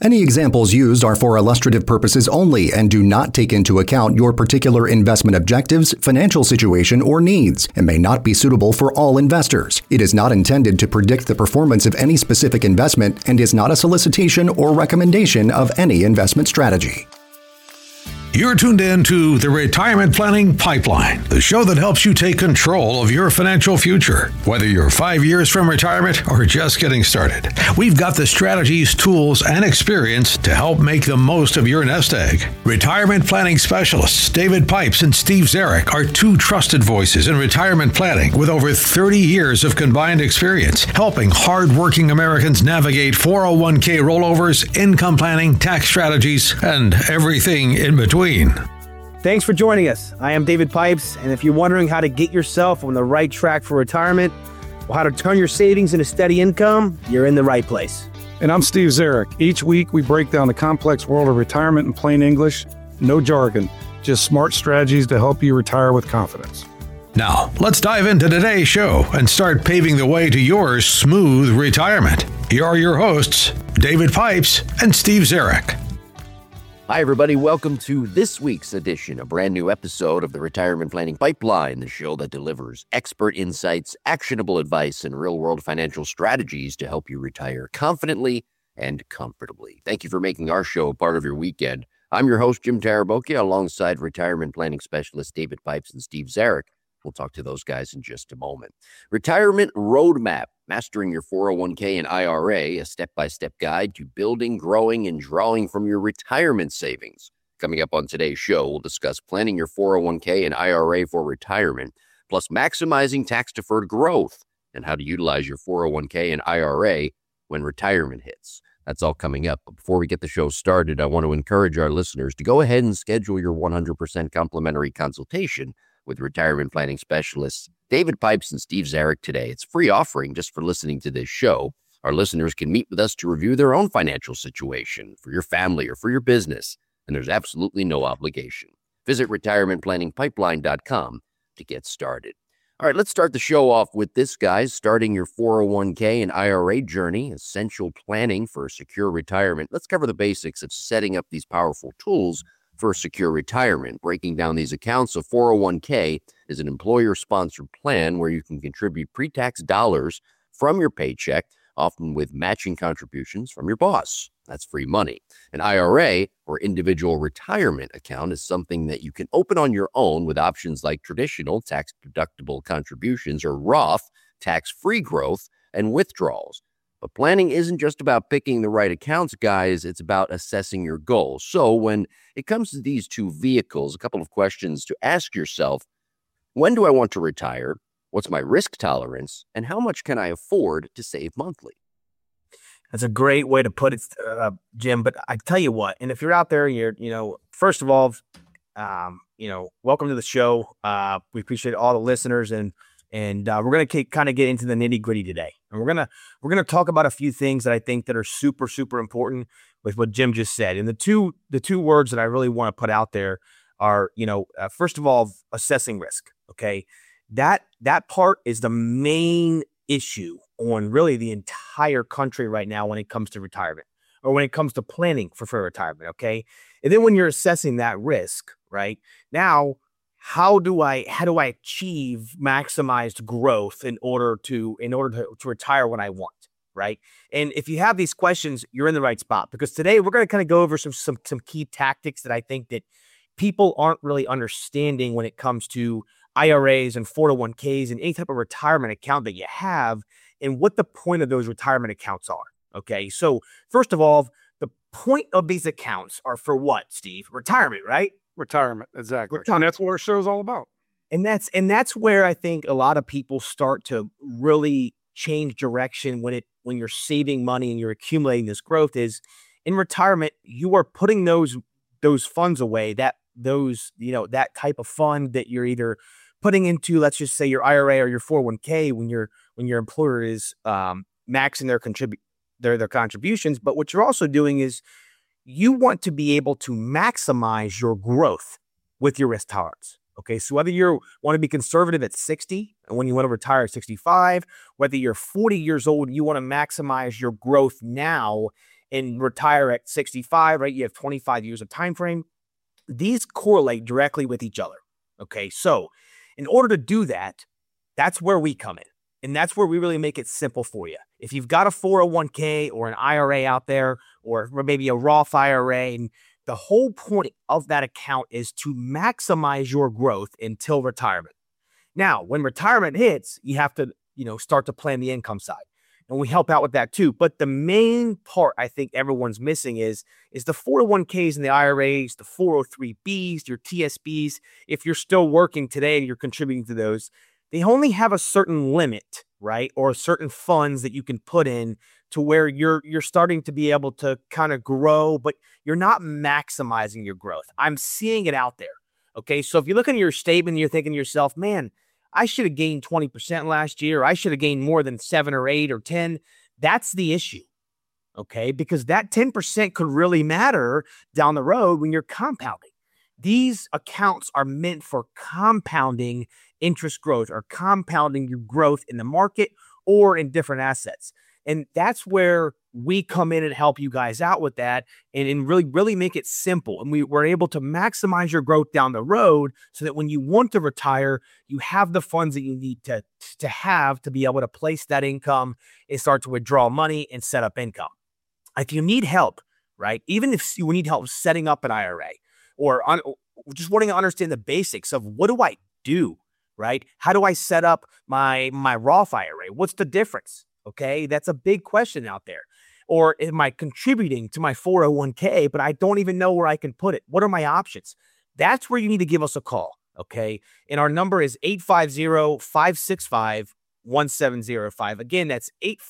Any examples used are for illustrative purposes only and do not take into account your particular investment objectives, financial situation, or needs, and may not be suitable for all investors. It is not intended to predict the performance of any specific investment and is not a solicitation or recommendation of any investment strategy. You're tuned in to the Retirement Planning Pipeline, the show that helps you take control of your financial future. Whether you're 5 years from retirement or just getting started, we've got the strategies, tools, and experience to help make the most of your nest egg. Retirement planning specialists David Pipes and Steve Zarek are two trusted voices in retirement planning with over 30 years of combined experience, helping hard-working Americans navigate 401k rollovers, income planning, tax strategies, and everything in between. Thanks for joining us. I am David Pipes, and if you're wondering how to get yourself on the right track for retirement or how to turn your savings into steady income, you're in the right place. And I'm Steve Zarek. Each week, we break down the complex world of retirement in plain English, no jargon, just smart strategies to help you retire with confidence. Now, let's dive into today's show and start paving the way to your smooth retirement. Here are your hosts, David Pipes and Steve Zarek. Hi, everybody. Welcome to this week's edition, a brand new episode of the Retirement Planning Pipeline, the show that delivers expert insights, actionable advice, and real-world financial strategies to help you retire confidently and comfortably. Thank you for making our show a part of your weekend. I'm your host, Jim Tarabokia, alongside retirement planning specialist David Pipes and Steve Zarek. We'll talk to those guys in just a moment. Retirement Roadmap, mastering your 401k and IRA, a step-by-step guide to building, growing, and drawing from your retirement savings. Coming up on today's show, we'll discuss planning your 401k and IRA for retirement, plus maximizing tax-deferred growth and how to utilize your 401k and IRA when retirement hits. That's all coming up. But before we get the show started, I want to encourage our listeners to go ahead and schedule your 100% complimentary consultation with retirement planning specialists David Pipes and Steve Zarek today. It's a free offering just for listening to this show. Our listeners can meet with us to review their own financial situation for your family or for your business, and there's absolutely no obligation. Visit retirementplanningpipeline.com to get started. All right, let's start the show off with this, guys. Starting your 401k and IRA journey, essential planning for a secure retirement. Let's cover the basics of setting up these powerful tools for a secure retirement. Breaking down these accounts, a 401k is an employer-sponsored plan where you can contribute pre-tax dollars from your paycheck, often with matching contributions from your boss. That's free money. An IRA, or individual retirement account, is something that you can open on your own with options like traditional tax-deductible contributions or Roth, tax-free growth, and withdrawals. But planning isn't just about picking the right accounts, guys. It's about assessing your goals. So when it comes to these two vehicles, a couple of questions to ask yourself: when do I want to retire? What's my risk tolerance? And how much can I afford to save monthly? That's a great way to put it, Jim. But I tell you what, and if you're out there, first of all, welcome to the show. We appreciate all the listeners, and we're going to kind of get into the nitty gritty today. And we're going to talk about a few things that I think that are super, super important with what Jim just said. And the two words that I really want to put out there are, first of all, assessing risk. Okay. That part is the main issue on really the entire country right now when it comes to retirement or when it comes to planning for retirement. Okay. And then when you're assessing that risk, right now, how do I achieve maximized growth in order to retire when I want, right? And if you have these questions, you're in the right spot, because today we're going to kind of go over some key tactics that I think that people aren't really understanding when it comes to IRAs and 401ks and any type of retirement account that you have, and what the point of those retirement accounts are. Okay, so first of all, the point of these accounts are for what, Steve? Retirement, right? Retirement, exactly. And that's what our show's all about. And that's where I think a lot of people start to really change direction when you're saving money and you're accumulating this growth. Is in retirement, you are putting those funds away, that type of fund that you're either putting into, let's just say, your IRA or your 401k when your employer is maxing their contributions. But what you're also doing is you want to be able to maximize your growth with your risk tolerance. Okay, so whether you want to be conservative at 60 and when you want to retire at 65, whether you're 40 years old, you want to maximize your growth now and retire at 65, right? You have 25 years of time frame. These correlate directly with each other. Okay, so in order to do that, that's where we come in. And that's where we really make it simple for you. If you've got a 401k or an IRA out there, or maybe a Roth IRA, and the whole point of that account is to maximize your growth until retirement. Now, when retirement hits, you have to, start to plan the income side. And we help out with that too. But the main part I think everyone's missing is the 401ks and the IRAs, the 403bs, your TSBs. If you're still working today and you're contributing to those, they only have a certain limit, right? Or certain funds that you can put in to where you're starting to be able to kind of grow, but you're not maximizing your growth. I'm seeing it out there. Okay. So if you look at your statement and you're thinking to yourself, man, I should have gained 20% last year. I should have gained more than 7 or 8 or 10. That's the issue. Okay. Because that 10% could really matter down the road when you're compounding. These accounts are meant for compounding interest growth or compounding your growth in the market or in different assets. And that's where we come in and help you guys out with that and really, really make it simple. And we're able to maximize your growth down the road so that when you want to retire, you have the funds that you need to have to be able to place that income and start to withdraw money and set up income. If you need help, right, even if you need help setting up an IRA or just wanting to understand the basics of what do I do, right? How do I set up my Roth IRA? What's the difference? Okay, that's a big question out there. Or am I contributing to my 401k, but I don't even know where I can put it? What are my options? That's where you need to give us a call, okay? And our number is 850-565-1705. Again, that's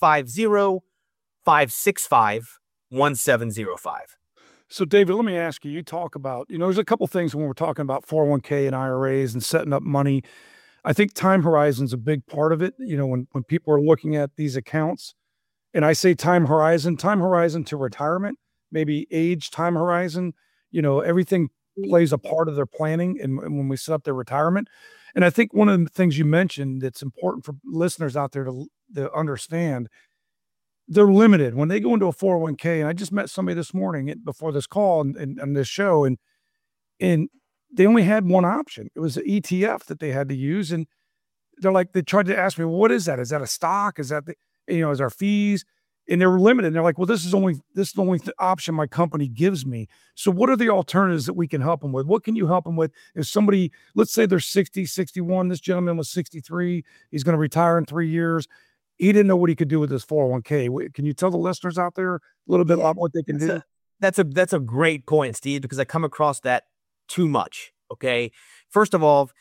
850-565-1705. So, David, let me ask you, you talk about, there's a couple things when we're talking about 401k and IRAs and setting up money. I think time horizon is a big part of it. When people are looking at these accounts, and I say time horizon to retirement, maybe age, time horizon, everything plays a part of their planning and when we set up their retirement. And I think one of the things you mentioned that's important for listeners out there to understand, they're limited when they go into a 401k. And I just met somebody this morning before this call and this show, and they only had one option. It was an ETF that they had to use. And they tried to ask me, well, what is that? Is that a stock? Is that is our fees? And they were limited. And they're like, well, this is the only option my company gives me. So what are the alternatives that we can help them with? What can you help them with? If somebody, let's say they're 60, 61, this gentleman was 63, he's going to retire in 3 years. He didn't know what he could do with his 401k. Can you tell the listeners out there a little bit about what they can do? That's a great point, Steve, because I come across that too much. Okay. First of all,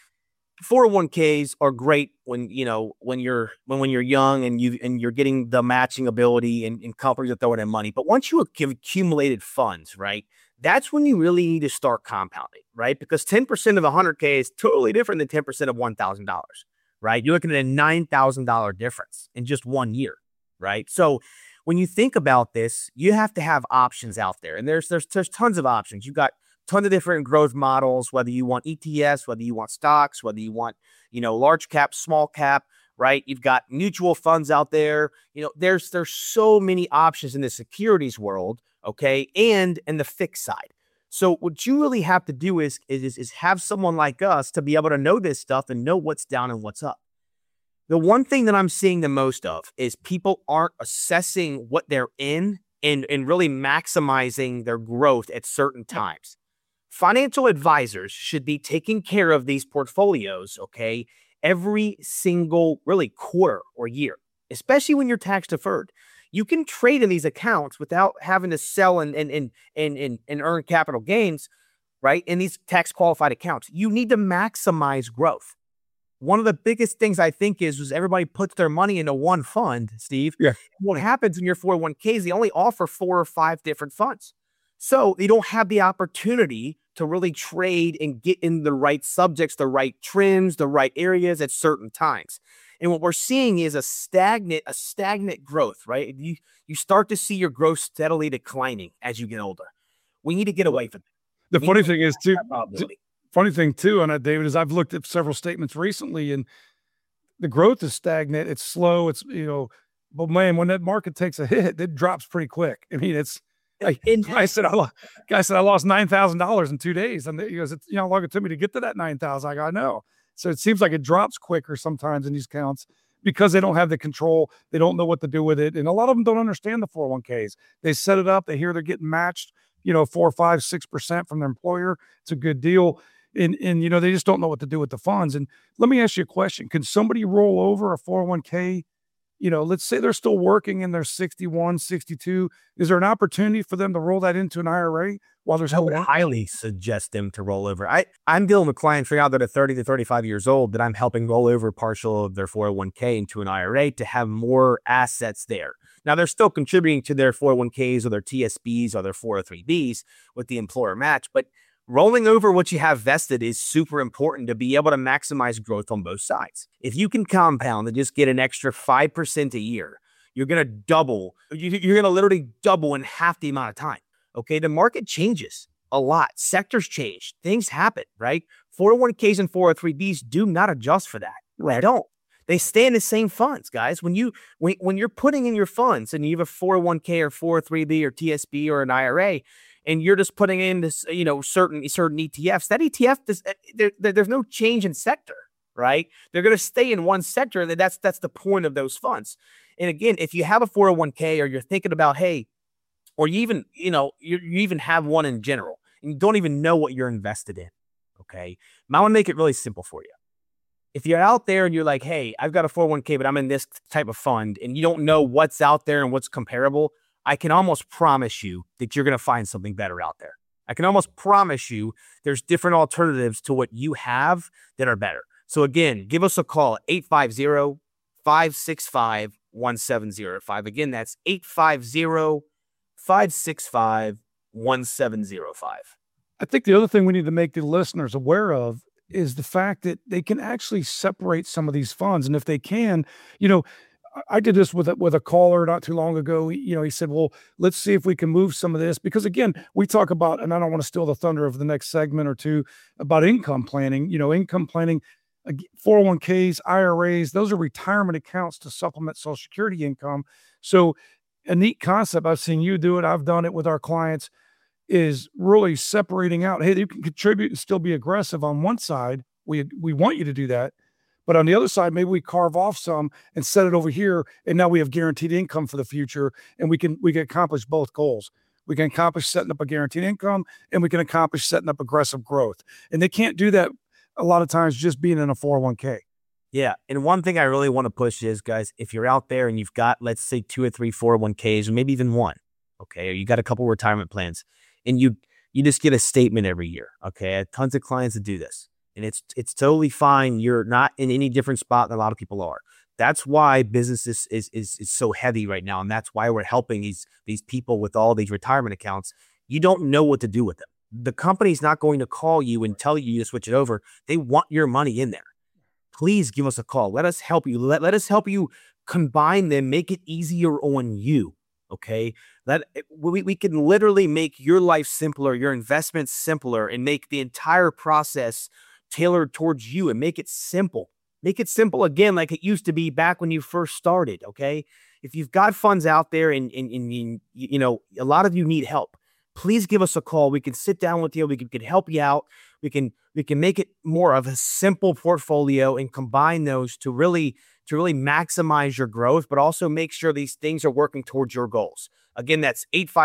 401ks are great when you're young and you're getting the matching ability and companies are throwing in money. But once you have accumulated funds, right, that's when you really need to start compounding, right? Because 10% of 100K is totally different than 10% of $1,000, right? You're looking at a $9,000 difference in just 1 year, right? So when you think about this, you have to have options out there, and there's tons of options. You've got tons of different growth models, whether you want ETFs, whether you want stocks, whether you want, large cap, small cap, right? You've got mutual funds out there. There's so many options in the securities world, okay, and the fixed side. So what you really have to do is have someone like us to be able to know this stuff and know what's down and what's up. The one thing that I'm seeing the most of is people aren't assessing what they're in and really maximizing their growth at certain times. Financial advisors should be taking care of these portfolios, okay, every single really quarter or year, especially when you're tax deferred. You can trade in these accounts without having to sell and earn capital gains, right? In these tax qualified accounts, you need to maximize growth. One of the biggest things I think is everybody puts their money into one fund, Steve. Yeah. What happens in your 401ks, they only offer 4 or 5 different funds. So they don't have the opportunity to really trade and get in the right subjects, the right trends, the right areas at certain times. And what we're seeing is a stagnant growth, right? You start to see your growth steadily declining as you get older. We need to get away from that. The funny thing is too, on that, David, is I've looked at several statements recently, and the growth is stagnant. It's slow. But man, when that market takes a hit, it drops pretty quick. I mean, it's I said, guy said, I lost $9,000 in 2 days. And he goes, you know how long it took me to get to that 9,000? I go, I know. So it seems like it drops quicker sometimes in these accounts because they don't have the control. They don't know what to do with it. And a lot of them don't understand the 401ks. They set it up. They hear they're getting matched, 4, 5, 6% from their employer. It's a good deal. And they just don't know what to do with the funds. And let me ask you a question. Can somebody roll over a 401k? Let's say they're still working in their 61, 62. Is there an opportunity for them to roll that into an IRA while they're I still would working? highly suggest them to roll over. I'm dealing with clients right now that are 30 to 35 years old that I'm helping roll over partial of their 401k into an IRA to have more assets there. Now, they're still contributing to their 401ks or their TSBs or their 403bs with the employer match, but rolling over what you have vested is super important to be able to maximize growth on both sides. If you can compound and just get an extra 5% a year, you're going to double. You're going to literally double in half the amount of time. Okay. The market changes a lot. Sectors change. Things happen, right? 401ks and 403bs do not adjust for that. Right. They don't. They stay in the same funds, guys. When you're putting in your funds and you have a 401k or 403b or TSB or an IRA, and you're just putting in this, certain ETFs, that ETF, there's no change in sector, right? They're going to stay in one sector. And that's the point of those funds. And again, if you have a 401k or you're thinking about, hey, or you even, you even have one in general and you don't even know what you're invested in. Okay. I want to make it really simple for you. If you're out there and you're like, hey, I've got a 401k, but I'm in this type of fund and you don't know what's out there and what's comparable, I can almost promise you that you're going to find something better out there. I can almost promise you there's different alternatives to what you have that are better. So again, give us a call at 850-565-1705. Again, that's 850-565-1705. I think the other thing we need to make the listeners aware of is the fact that they can actually separate some of these funds. And if they can, I did this with a caller not too long ago. He said, well, let's see if we can move some of this. Because again, we talk about, and I don't want to steal the thunder of the next segment or two, about income planning. Income planning, 401ks, IRAs, those are retirement accounts to supplement Social Security income. So a neat concept, I've seen you do it, I've done it with our clients, is really separating out, hey, you can contribute and still be aggressive on one side. We want you to do that. But on the other side, maybe we carve off some and set it over here. And now we have guaranteed income for the future. And we can accomplish both goals. We can accomplish setting up a guaranteed income and we can accomplish setting up aggressive growth. And they can't do that a lot of times just being in a 401k. Yeah. And one thing I really want to push is, guys, if you're out there and you've got, let's say 2 or 3 401ks, or maybe even one, okay, or you got a couple retirement plans and you just get a statement every year. Okay. I have tons of clients that do this. And it's totally fine. You're not in any different spot than a lot of people are. That's why business is so heavy right now. And that's why we're helping these people with all these retirement accounts. You don't know what to do with them. The company's not going to call you and tell you to switch it over. They want your money in there. Please give us a call. Let us help you. Let us help you combine them, make it easier on you. Okay. We can literally make your life simpler, your investments simpler, and make the entire process tailored towards you and make it simple. Make it simple again, like it used to be back when you first started. Okay. If you've got funds out there and a lot of you need help, please give us a call. We can sit down with you. We can help you out. We can make it more of a simple portfolio and combine those to really maximize your growth, but also make sure these things are working towards your goals. Again, that's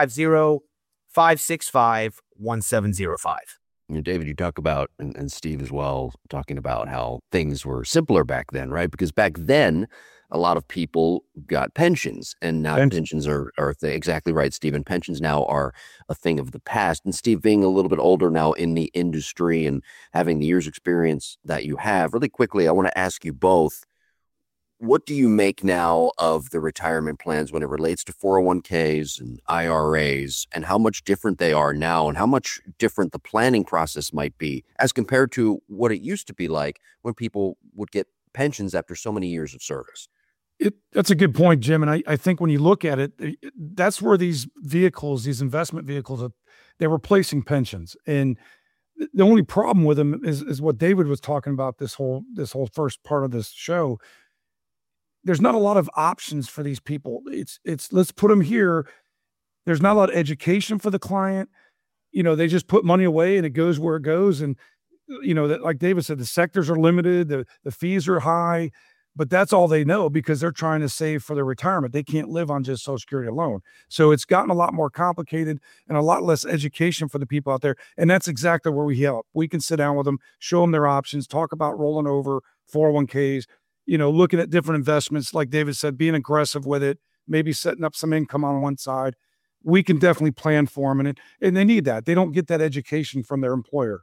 850-565-1705. David, you talk about, and Steve as well, talking about how things were simpler back then, right? Because back then, a lot of people got pensions, and now pensions are exactly right, Steve. And pensions now are a thing of the past. And Steve, being a little bit older now in the industry and having the years experience that you have, really quickly, I want to ask you both, what do you make now of the retirement plans when it relates to 401ks and IRAs, and how much different they are now and how much different the planning process might be as compared to what it used to be like when people would get pensions after so many years of service? That's a good point, Jim. And I think when you look at it, that's where these vehicles, these investment vehicles, they're replacing pensions. And the only problem with them is what David was talking about this whole first part of this show. There's not a lot of options for these people. It's let's put them here there's not a lot of education for the client. They just put money away and it goes where it goes. And, that, like David said, the sectors are limited, the fees are high, but that's all they know because they're trying to save for their retirement. They can't live on just Social Security alone. So it's gotten a lot more complicated and a lot less education for the people out there. And that's exactly where we help. We can sit down with them, show them their options, talk about rolling over 401ks, looking at different investments. Like David said, being aggressive with it, maybe setting up some income on one side. We can definitely plan for them. And they need that. They don't get that education from their employer.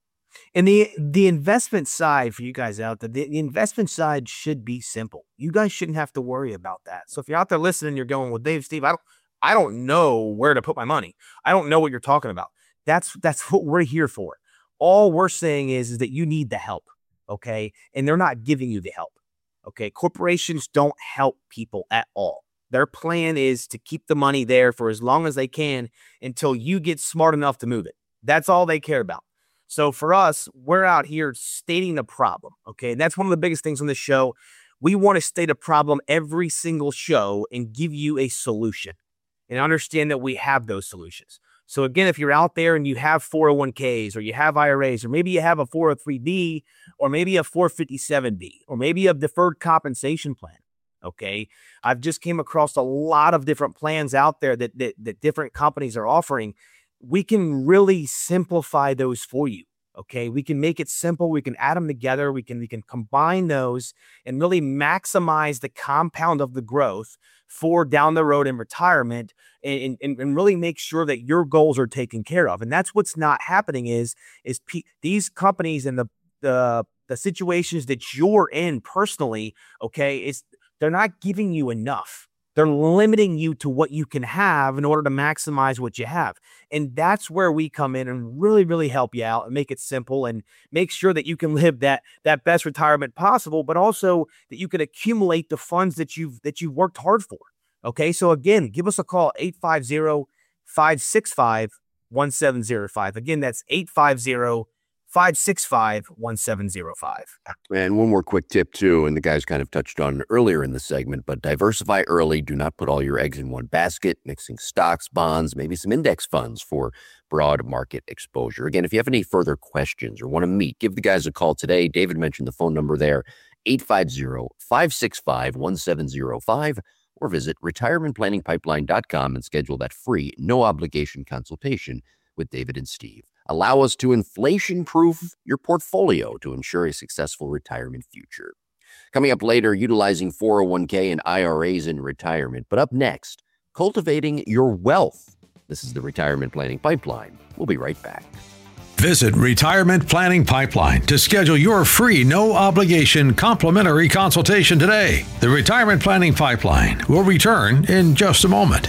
And the investment side for you guys out there, the investment side should be simple. You guys shouldn't have to worry about that. So if you're out there listening, you're going, well, Dave, Steve, I don't know where to put my money. I don't know what you're talking about. That's what we're here for. All we're saying is that you need the help, okay? And they're not giving you the help, okay? Corporations don't help people at all. Their plan is to keep the money there for as long as they can until you get smart enough to move it. That's all they care about. So for us, we're out here stating the problem, okay? And that's one of the biggest things on this show. We want to state a problem every single show and give you a solution and understand that we have those solutions. So again, if you're out there and you have 401ks or you have IRAs or maybe you have a 403b or maybe a 457b or maybe a deferred compensation plan, okay? I've just came across a lot of different plans out there that different companies are offering. We can really simplify those for you, okay? We can make it simple. We can add them together. We can combine those and really maximize the compound of the growth for down the road in retirement and really make sure that your goals are taken care of. And that's what's not happening is these companies and the situations that you're in personally, okay, they're not giving you enough. They're limiting you to what you can have in order to maximize what you have. And that's where we come in and really, really help you out and make it simple and make sure that you can live that best retirement possible, but also that you can accumulate the funds that you've worked hard for. Okay. So again, give us a call, 850-565-1705. Again, that's 850-565-1705. And one more quick tip too, and the guys kind of touched on it earlier in the segment, but diversify early. Do not put all your eggs in one basket, mixing stocks, bonds, maybe some index funds for broad market exposure. Again, if you have any further questions or want to meet, give the guys a call today. David mentioned the phone number there, 850-565-1705, or visit retirementplanningpipeline.com and schedule that free, no obligation consultation with David and Steve. Allow us to inflation-proof your portfolio to ensure a successful retirement future. Coming up later, utilizing 401k and IRAs in retirement. But up next, cultivating your wealth. This is the Retirement Planning Pipeline. We'll be right back. Visit Retirement Planning Pipeline to schedule your free, no-obligation, complimentary consultation today. The Retirement Planning Pipeline will return in just a moment.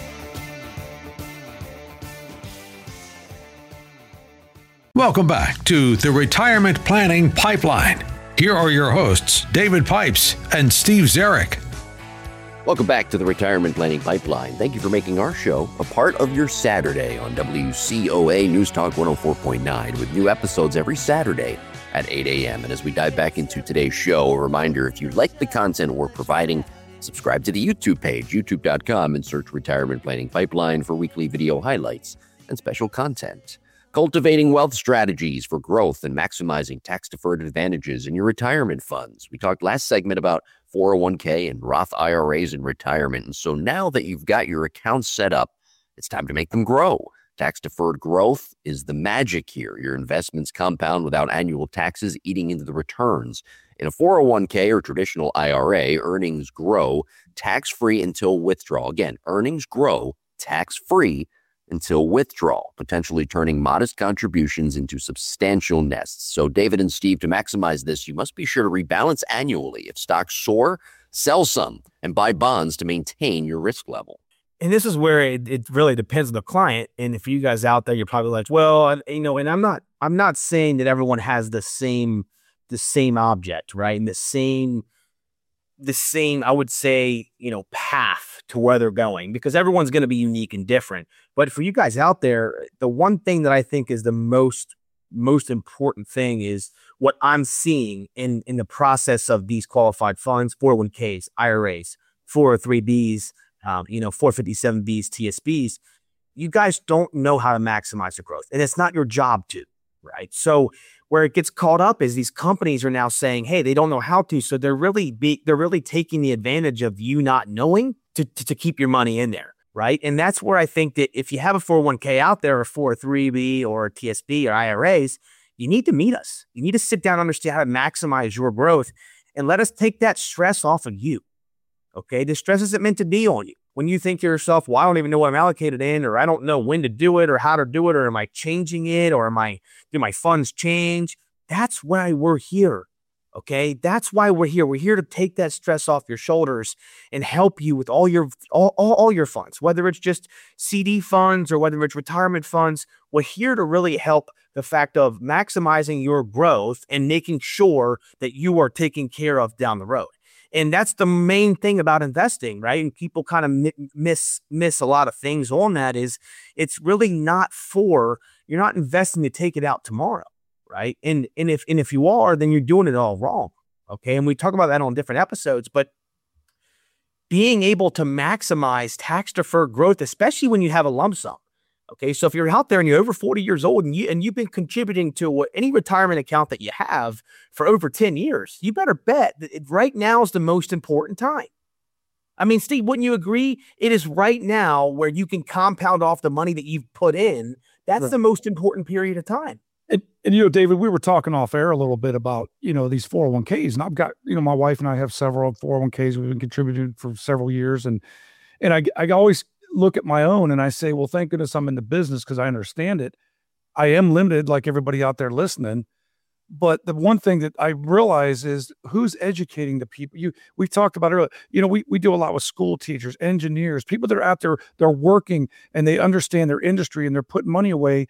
Welcome back to the Retirement Planning Pipeline. Here are your hosts, David Pipes and Steve Zarek. Welcome back to the Retirement Planning Pipeline. Thank you for making our show a part of your Saturday on WCOA News Talk 104.9 with new episodes every Saturday at 8 a.m. And as we dive back into today's show, a reminder, if you like the content we're providing, subscribe to the YouTube page, youtube.com, and search Retirement Planning Pipeline for weekly video highlights and special content. Cultivating wealth strategies for growth and maximizing tax-deferred advantages in your retirement funds. We talked last segment about 401k and Roth IRAs in retirement. And so now that you've got your accounts set up, it's time to make them grow. Tax-deferred growth is the magic here. Your investments compound without annual taxes eating into the returns. In a 401k or traditional IRA, earnings grow tax-free until withdrawal. Again, earnings grow tax-free until withdrawal, potentially turning modest contributions into substantial nests. So David and Steve, to maximize this, you must be sure to rebalance annually. If stocks soar, sell some and buy bonds to maintain your risk level. And this is where it really depends on the client. And if you guys out there, you're probably like, well, and I'm not saying that everyone has the same object, right? And the same, I would say, path to where they're going, because everyone's going to be unique and different. But for you guys out there, the one thing that I think is the most important thing is what I'm seeing in the process of these qualified funds, 401ks, IRAs, 403bs, 457Bs, TSBs, you guys don't know how to maximize the growth, and it's not your job to, right? So where it gets caught up is these companies are now saying, hey, they don't know how to, so they're really taking the advantage of you not knowing to keep your money in there, right? And that's where I think that if you have a 401k out there, or 403B or TSB or IRAs, you need to meet us. You need to sit down and understand how to maximize your growth and let us take that stress off of you. Okay, the stress isn't meant to be on you. When you think to yourself, well, I don't even know what I'm allocated in, or I don't know when to do it or how to do it, or am I changing it, or do my funds change? That's why we're here. Okay, that's why we're here. We're here to take that stress off your shoulders and help you with all your funds, whether it's just CD funds or whether it's retirement funds. We're here to really help the fact of maximizing your growth and making sure that you are taken care of down the road. And that's the main thing about investing, right? And people kind of miss a lot of things on that. Is it's really not you're not investing to take it out tomorrow, right? And if you are, then you're doing it all wrong. Okay. And we talk about that on different episodes, but being able to maximize tax deferred growth, especially when you have a lump sum. Okay. So if you're out there and you're over 40 years old and you've been contributing to any retirement account that you have for over 10 years, you better bet that right now is the most important time. I mean, Steve, wouldn't you agree? It is right now where you can compound off the money that you've put in. That's right. The most important period of time. And David, we were talking off air a little bit about, these 401ks, and I've got, my wife and I have several 401ks we've been contributing for several years. And I always look at my own and I say, well, thank goodness I'm in the business because I understand it. I am limited like everybody out there listening. But the one thing that I realize is who's educating the people. We talked about earlier, we do a lot with school teachers, engineers, people that are out there, they're working and they understand their industry and they're putting money away.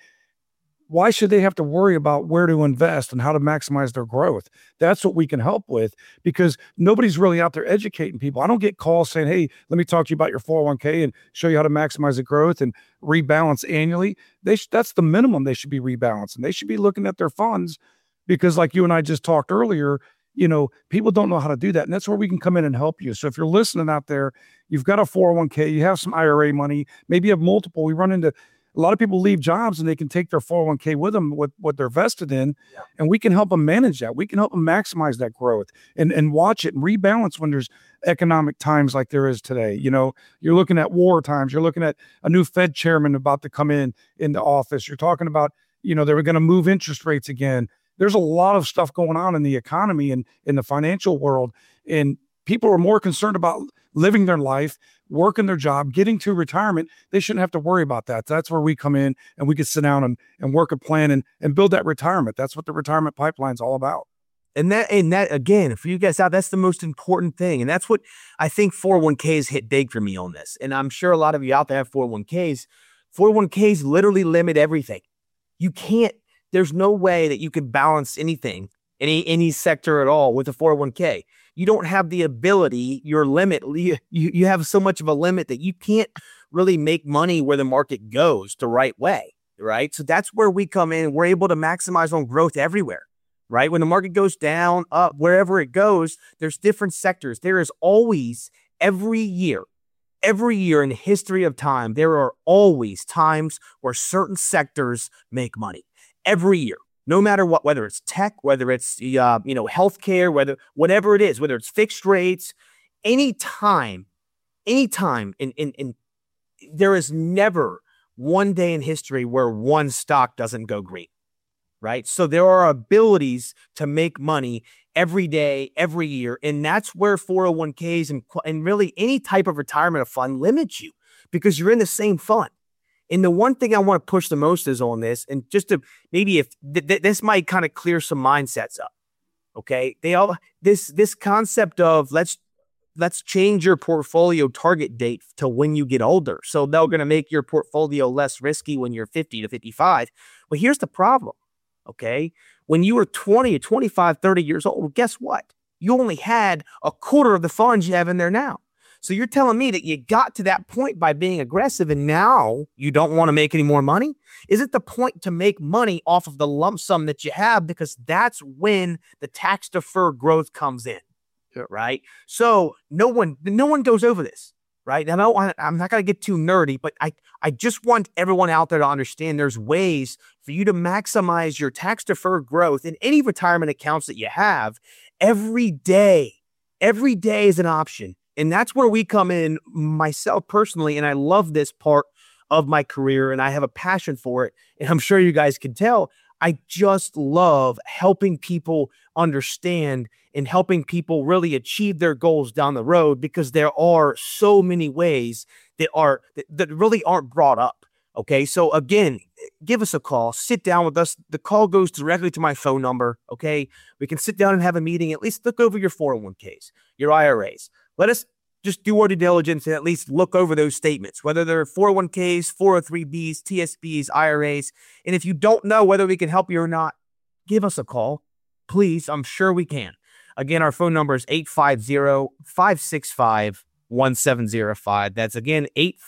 Why should they have to worry about where to invest and how to maximize their growth? That's what we can help with, because nobody's really out there educating people. I don't get calls saying, hey, let me talk to you about your 401k and show you how to maximize the growth and rebalance annually. That's the minimum they should be rebalancing. They should be looking at their funds, because like you and I just talked earlier, people don't know how to do that. And that's where we can come in and help you. So if you're listening out there, you've got a 401k, you have some IRA money, maybe you have multiple. We run into a lot of people leave jobs and they can take their 401k with them, with what they're vested in, and we can help them manage that. We can help them maximize that growth and watch it and rebalance when there's economic times like there is today. You're looking at war times. You're looking at a new Fed chairman about to come in the office. You're talking about, they were going to move interest rates again. There's a lot of stuff going on in the economy and in the financial world, and people are more concerned about living their life, working their job, getting to retirement. They shouldn't have to worry about that. That's where we come in and we can sit down and work a plan and build that retirement. That's what the retirement pipeline is all about. And that again, for you guys out, that's the most important thing. And that's what I think 401ks hit big for me on this. And I'm sure a lot of you out there have 401ks. 401ks literally limit everything. You can't, there's no way that you can balance anything, any sector at all with a 401k. You don't have the ability, your limit, you have so much of a limit that you can't really make money where the market goes the right way, right? So that's where we come in. We're able to maximize on growth everywhere, right? When the market goes down, up, wherever it goes, there's different sectors. There is always, every year in the history of time, there are always times where certain sectors make money. Every year. No matter what, whether it's tech, whether it's healthcare, whatever it is, whether it's fixed rates, anytime, in there is never one day in history where one stock doesn't go green, right? So there are abilities to make money every day, every year, and that's where 401ks and really any type of retirement fund limits you, because you're in the same fund. And the one thing I want to push the most is on this, and just to maybe if this might kind of clear some mindsets up. Okay, this concept of let's change your portfolio target date to when you get older, so they're going to make your portfolio less risky when you're 50 to 55. Well, here's the problem. Okay, when you were 20 or 25, 30 years old, well, guess what? You only had a quarter of the funds you have in there now. So you're telling me that you got to that point by being aggressive and now you don't want to make any more money? Is it the point to make money off of the lump sum that you have? Because that's when the tax deferred growth comes in, right? So no one goes over this, right? And I'm not going to get too nerdy, but I just want everyone out there to understand there's ways for you to maximize your tax-deferred growth in any retirement accounts that you have every day. Every day is an option. And that's where we come in, myself personally, and I love this part of my career, and I have a passion for it. And I'm sure you guys can tell, I just love helping people understand and helping people really achieve their goals down the road, because there are so many ways that really aren't brought up. Okay. So again, give us a call, sit down with us. The call goes directly to my phone number. Okay. We can sit down and have a meeting, at least look over your 401ks, your IRAs. Let us just do our due diligence and at least look over those statements, whether they're 401ks, 403bs, TSBs, IRAs. And if you don't know whether we can help you or not, give us a call, please. I'm sure we can. Again, our phone number is 850-565-1705. That's again,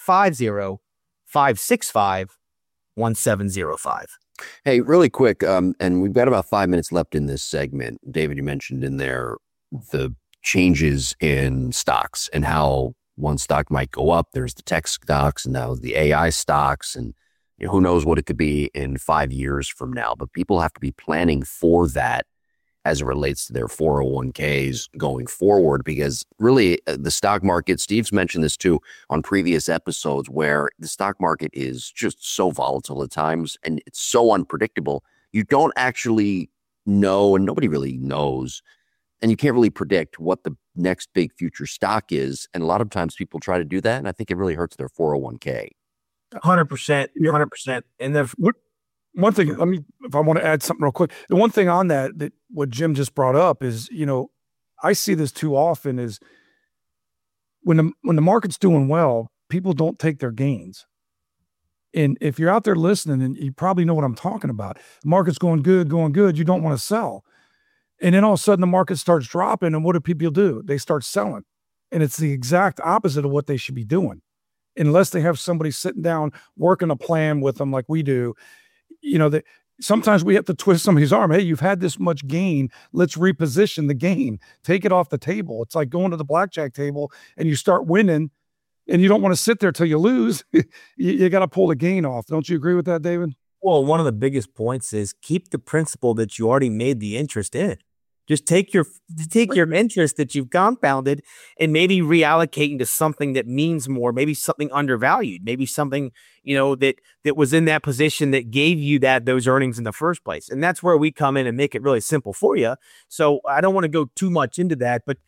850-565-1705. Hey, really quick, and we've got about 5 minutes left in this segment. David, you mentioned in there the changes in stocks and how one stock might go up. There's the tech stocks and now the AI stocks, and who knows what it could be in 5 years from now. But people have to be planning for that as it relates to their 401ks going forward, because really the stock market, Steve's mentioned this too on previous episodes, where the stock market is just so volatile at times and it's so unpredictable. You don't actually know, and nobody really knows, and you can't really predict what the next big future stock is. And a lot of times people try to do that, and I think it really hurts their 401k. 100%, 100%. And one thing, if I want to add something real quick, the one thing on that what Jim just brought up is, I see this too often is when the market's doing well, people don't take their gains. And if you're out there listening, and you probably know what I'm talking about, the market's going good, you don't want to sell. And then all of a sudden the market starts dropping, and what do people do? They start selling. And it's the exact opposite of what they should be doing. Unless they have somebody sitting down, working a plan with them like we do. Sometimes we have to twist somebody's arm. Hey, you've had this much gain. Let's reposition the gain. Take it off the table. It's like going to the blackjack table and you start winning, and you don't want to sit there till you lose. you got to pull the gain off. Don't you agree with that, David? Well, one of the biggest points is keep the principal that you already made the interest in. Just take your interest that you've compounded and maybe reallocate into something that means more, maybe something undervalued, maybe something, that was in that position that gave you those earnings in the first place. And that's where we come in and make it really simple for you. So I don't want to go too much into that, but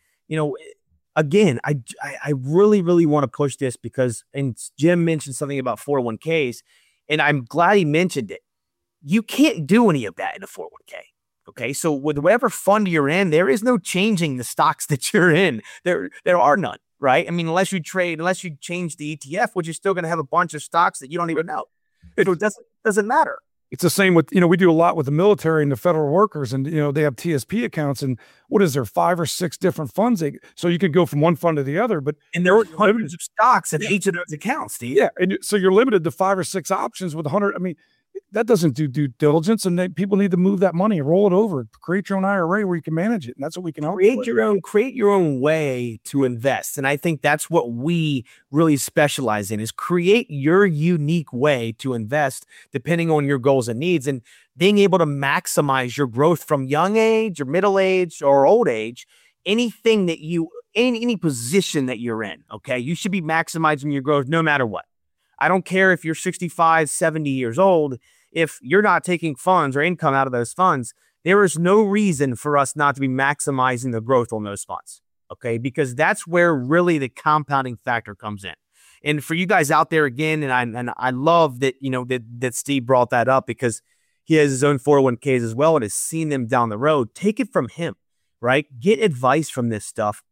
again, I really, really want to push this because, and Jim mentioned something about 401ks, and I'm glad he mentioned it. You can't do any of that in a 401k. Okay, so with whatever fund you're in, there is no changing the stocks that you're in. There are none, right? I mean, unless you change the ETF, which is still going to have a bunch of stocks that you don't even know. So it doesn't matter. It's the same with, we do a lot with the military and the federal workers, and, they have TSP accounts, and what is there, 5 or 6 different funds? So you could go from one fund to the other, and there were hundreds of stocks in each of those accounts, Steve. Yeah. And so you're limited to 5 or 6 options with 100. That doesn't do due diligence, and people need to move that money and roll it over. Create your own IRA where you can manage it, and that's what we can help. Create your own way to invest, and I think that's what we really specialize in: is create your unique way to invest, depending on your goals and needs, and being able to maximize your growth from young age or middle age or old age. Anything that any position that you're in, okay, you should be maximizing your growth no matter what. I don't care if you're 65, 70 years old. If you're not taking funds or income out of those funds, there is no reason for us not to be maximizing the growth on those funds. Okay. Because that's where really the compounding factor comes in. And for you guys out there again, and I love that, that Steve brought that up, because he has his own 401ks as well and has seen them down the road. Take it from him, right? Get advice from this stuff.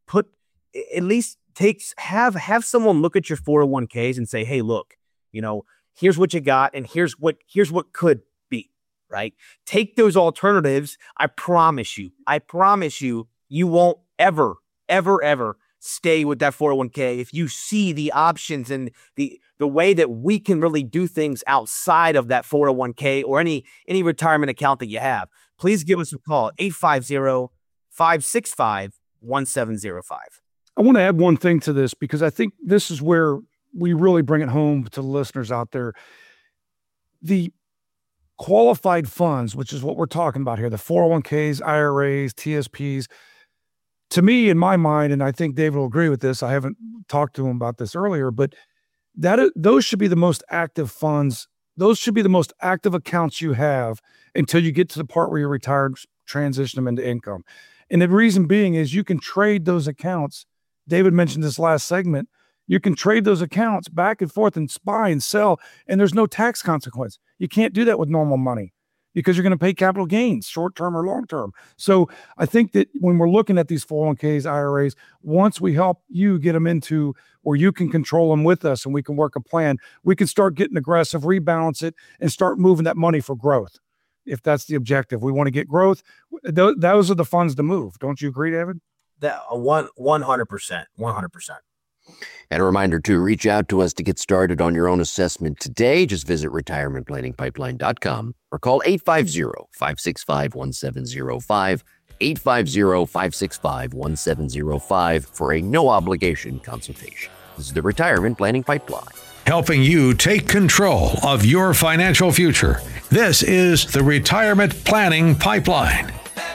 Have someone look at your 401ks and say, hey, look, here's what you got, and here's what could be, right? Take those alternatives. I promise you, you won't ever, ever, ever stay with that 401k if you see the options and the way that we can really do things outside of that 401k or any retirement account that you have. Please give us a call, 850-565-1705. I want to add one thing to this because I think this is where we really bring it home to the listeners out there. The qualified funds, which is what we're talking about here, the 401ks, IRAs, TSPs, to me, in my mind, and I think David will agree with this, I haven't talked to him about this earlier, but those should be the most active funds. Those should be the most active accounts you have until you get to the part where you're retired, transition them into income. And the reason being is you can trade those accounts. David mentioned this last segment. You can trade those accounts back and forth and buy and sell, and there's no tax consequence. You can't do that with normal money because you're going to pay capital gains, short-term or long-term. So I think that when we're looking at these 401ks, IRAs, once we help you get them into where you can control them with us and we can work a plan, we can start getting aggressive, rebalance it, and start moving that money for growth. If that's the objective, we want to get growth. Those are the funds to move. Don't you agree, David? That 100%. And a reminder to reach out to us to get started on your own assessment today. Just visit retirementplanningpipeline.com or call 850-565-1705, 850-565-1705 for a no obligation consultation. This is the Retirement Planning Pipeline, helping you take control of your financial future. This is the Retirement Planning Pipeline.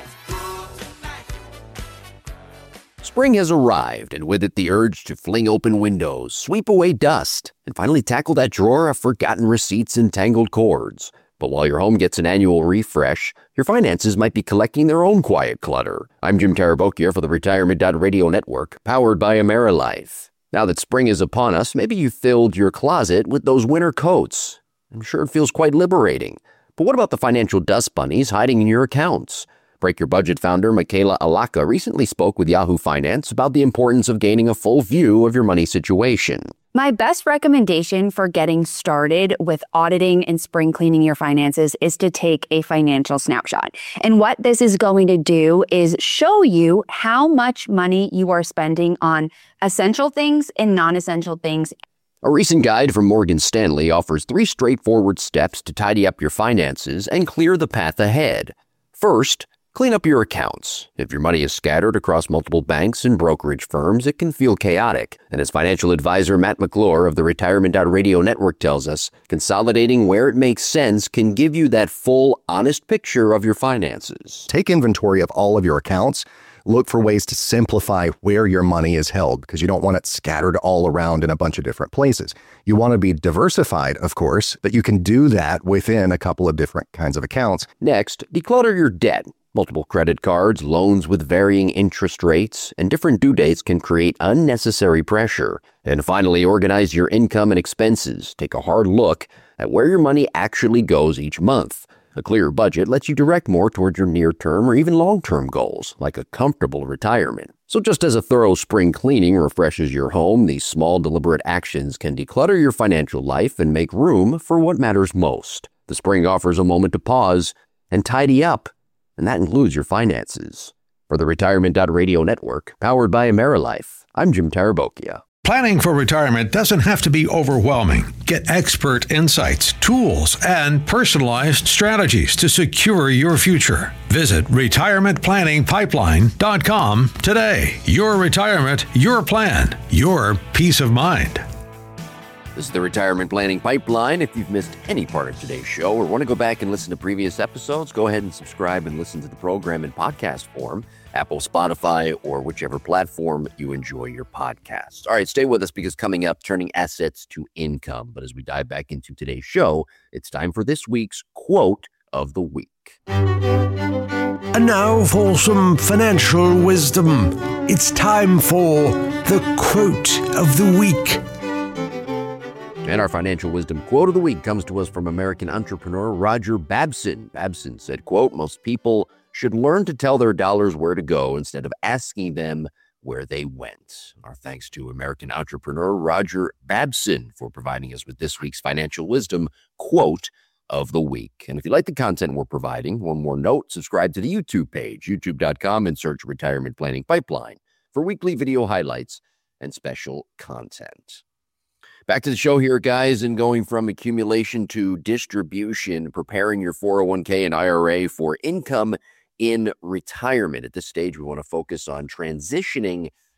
Spring has arrived, and with it the urge to fling open windows, sweep away dust, and finally tackle that drawer of forgotten receipts and tangled cords. But while your home gets an annual refresh, your finances might be collecting their own quiet clutter. I'm Jim Tarabokia for the Retirement.Radio Network, powered by AmeriLife. Now that spring is upon us, maybe you filled your closet with those winter coats. I'm sure it feels quite liberating. But what about the financial dust bunnies hiding in your accounts? Break Your Budget founder Michaela Alaka recently spoke with Yahoo Finance about the importance of gaining a full view of your money situation. My best recommendation for getting started with auditing and spring cleaning your finances is to take a financial snapshot. And what this is going to do is show you how much money you are spending on essential things and non-essential things. A recent guide from Morgan Stanley offers 3 straightforward steps to tidy up your finances and clear the path ahead. First, clean up your accounts. If your money is scattered across multiple banks and brokerage firms, it can feel chaotic. And as financial advisor Matt McClure of the Retirement.Radio Network tells us, consolidating where it makes sense can give you that full, honest picture of your finances. Take inventory of all of your accounts. Look for ways to simplify where your money is held because you don't want it scattered all around in a bunch of different places. You want to be diversified, of course, but you can do that within a couple of different kinds of accounts. Next, declutter your debt. Multiple credit cards, loans with varying interest rates, and different due dates can create unnecessary pressure. And finally, organize your income and expenses. Take a hard look at where your money actually goes each month. A clear budget lets you direct more towards your near-term or even long-term goals, like a comfortable retirement. So just as a thorough spring cleaning refreshes your home, these small, deliberate actions can declutter your financial life and make room for what matters most. The spring offers a moment to pause and tidy up, and that includes your finances. For the Retirement.Radio Network, powered by AmeriLife, I'm Jim Tarabokia. Planning for retirement doesn't have to be overwhelming. Get expert insights, tools, and personalized strategies to secure your future. Visit retirementplanningpipeline.com today. Your retirement, your plan, your peace of mind. This is the Retirement Planning Pipeline. If you've missed any part of today's show or want to go back and listen to previous episodes, go ahead and subscribe and listen to the program in podcast form, Apple, Spotify, or whichever platform you enjoy your podcasts. All right, stay with us because coming up, turning assets to income. But as we dive back into today's show, it's time for this week's Quote of the Week. And now for some financial wisdom. It's time for the Quote of the Week. And our financial wisdom quote of the week comes to us from American entrepreneur Roger Babson. Babson said, quote, "Most people should learn to tell their dollars where to go instead of asking them where they went." Our thanks to American entrepreneur Roger Babson for providing us with this week's financial wisdom quote of the week. And if you like the content we're providing, one more note, subscribe to the YouTube page, youtube.com, and search Retirement Planning Pipeline for weekly video highlights and special content. Back to the show here, guys, and going from accumulation to distribution, preparing your 401k and IRA for income in retirement. At this stage, we want to focus on transitioning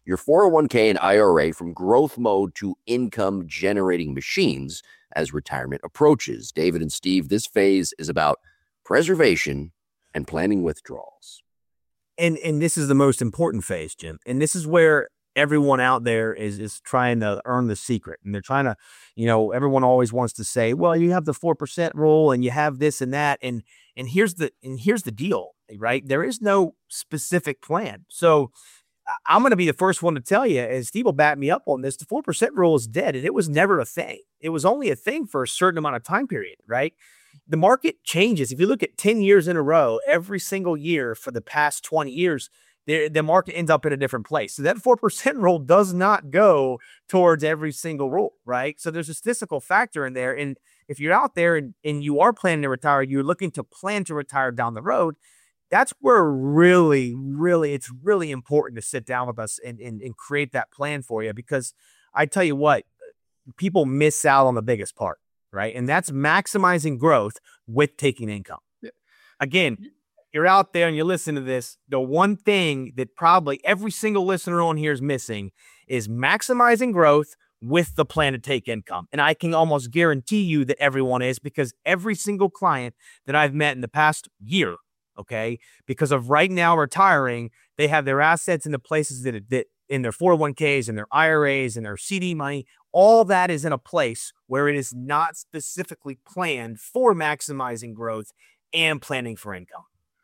your 401k and IRA from growth mode to income generating machines as retirement approaches. David and Steve, this phase is about preservation and planning withdrawals. And this is the most important phase, Jim. And this is where everyone out there is trying to earn the secret. And they're trying to, everyone always wants to say, well, you have the 4% rule and you have this and that. And here's the deal, right? There is no specific plan. So I'm going to be the first one to tell you, and Steve will back me up on this, the 4% rule is dead, and it was never a thing. It was only a thing for a certain amount of time period, right? The market changes. If you look at 10 years in a row, every single year for the past 20 years, the market ends up in a different place. So that 4% rule does not go towards every single rule, right? So there's a statistical factor in there. And if you're out there and you are planning to retire, you're looking to plan to retire down the road, that's where really, it's really important to sit down with us and create that plan for you. Because I tell you what, people miss out on the biggest part, right? And that's maximizing growth with taking income. Yeah. Again, you're out there and you listen to this, the one thing that probably every single listener on here is missing is maximizing growth with the plan to take income. And I can almost guarantee you that everyone is, because every single client that I've met in the past year, okay, because of right now retiring, they have their assets in the places that in their 401ks and their IRAs and their CD money, all that is in a place where it is not specifically planned for maximizing growth and planning for income.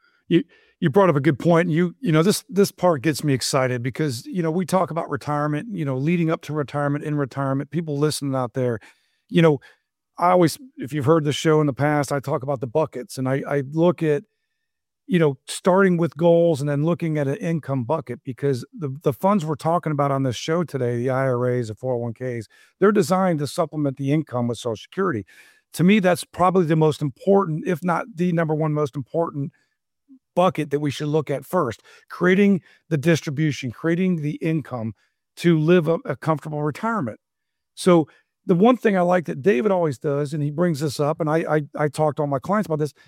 You brought up a good point. This part gets me excited because, we talk about retirement, leading up to retirement, in retirement, people listening out there, I always, if you've heard the show in the past, I talk about the buckets, and I look at, starting with goals and then looking at an income bucket, because the funds we're talking about on this show today, the IRAs, the 401ks, they're designed to supplement the income with Social Security. To me, that's probably the most important, if not the number one most important bucket that we should look at first, creating the distribution, creating the income to live a comfortable retirement. So the one thing I like that David always does, and he brings this up, and I talk to all my clients about this,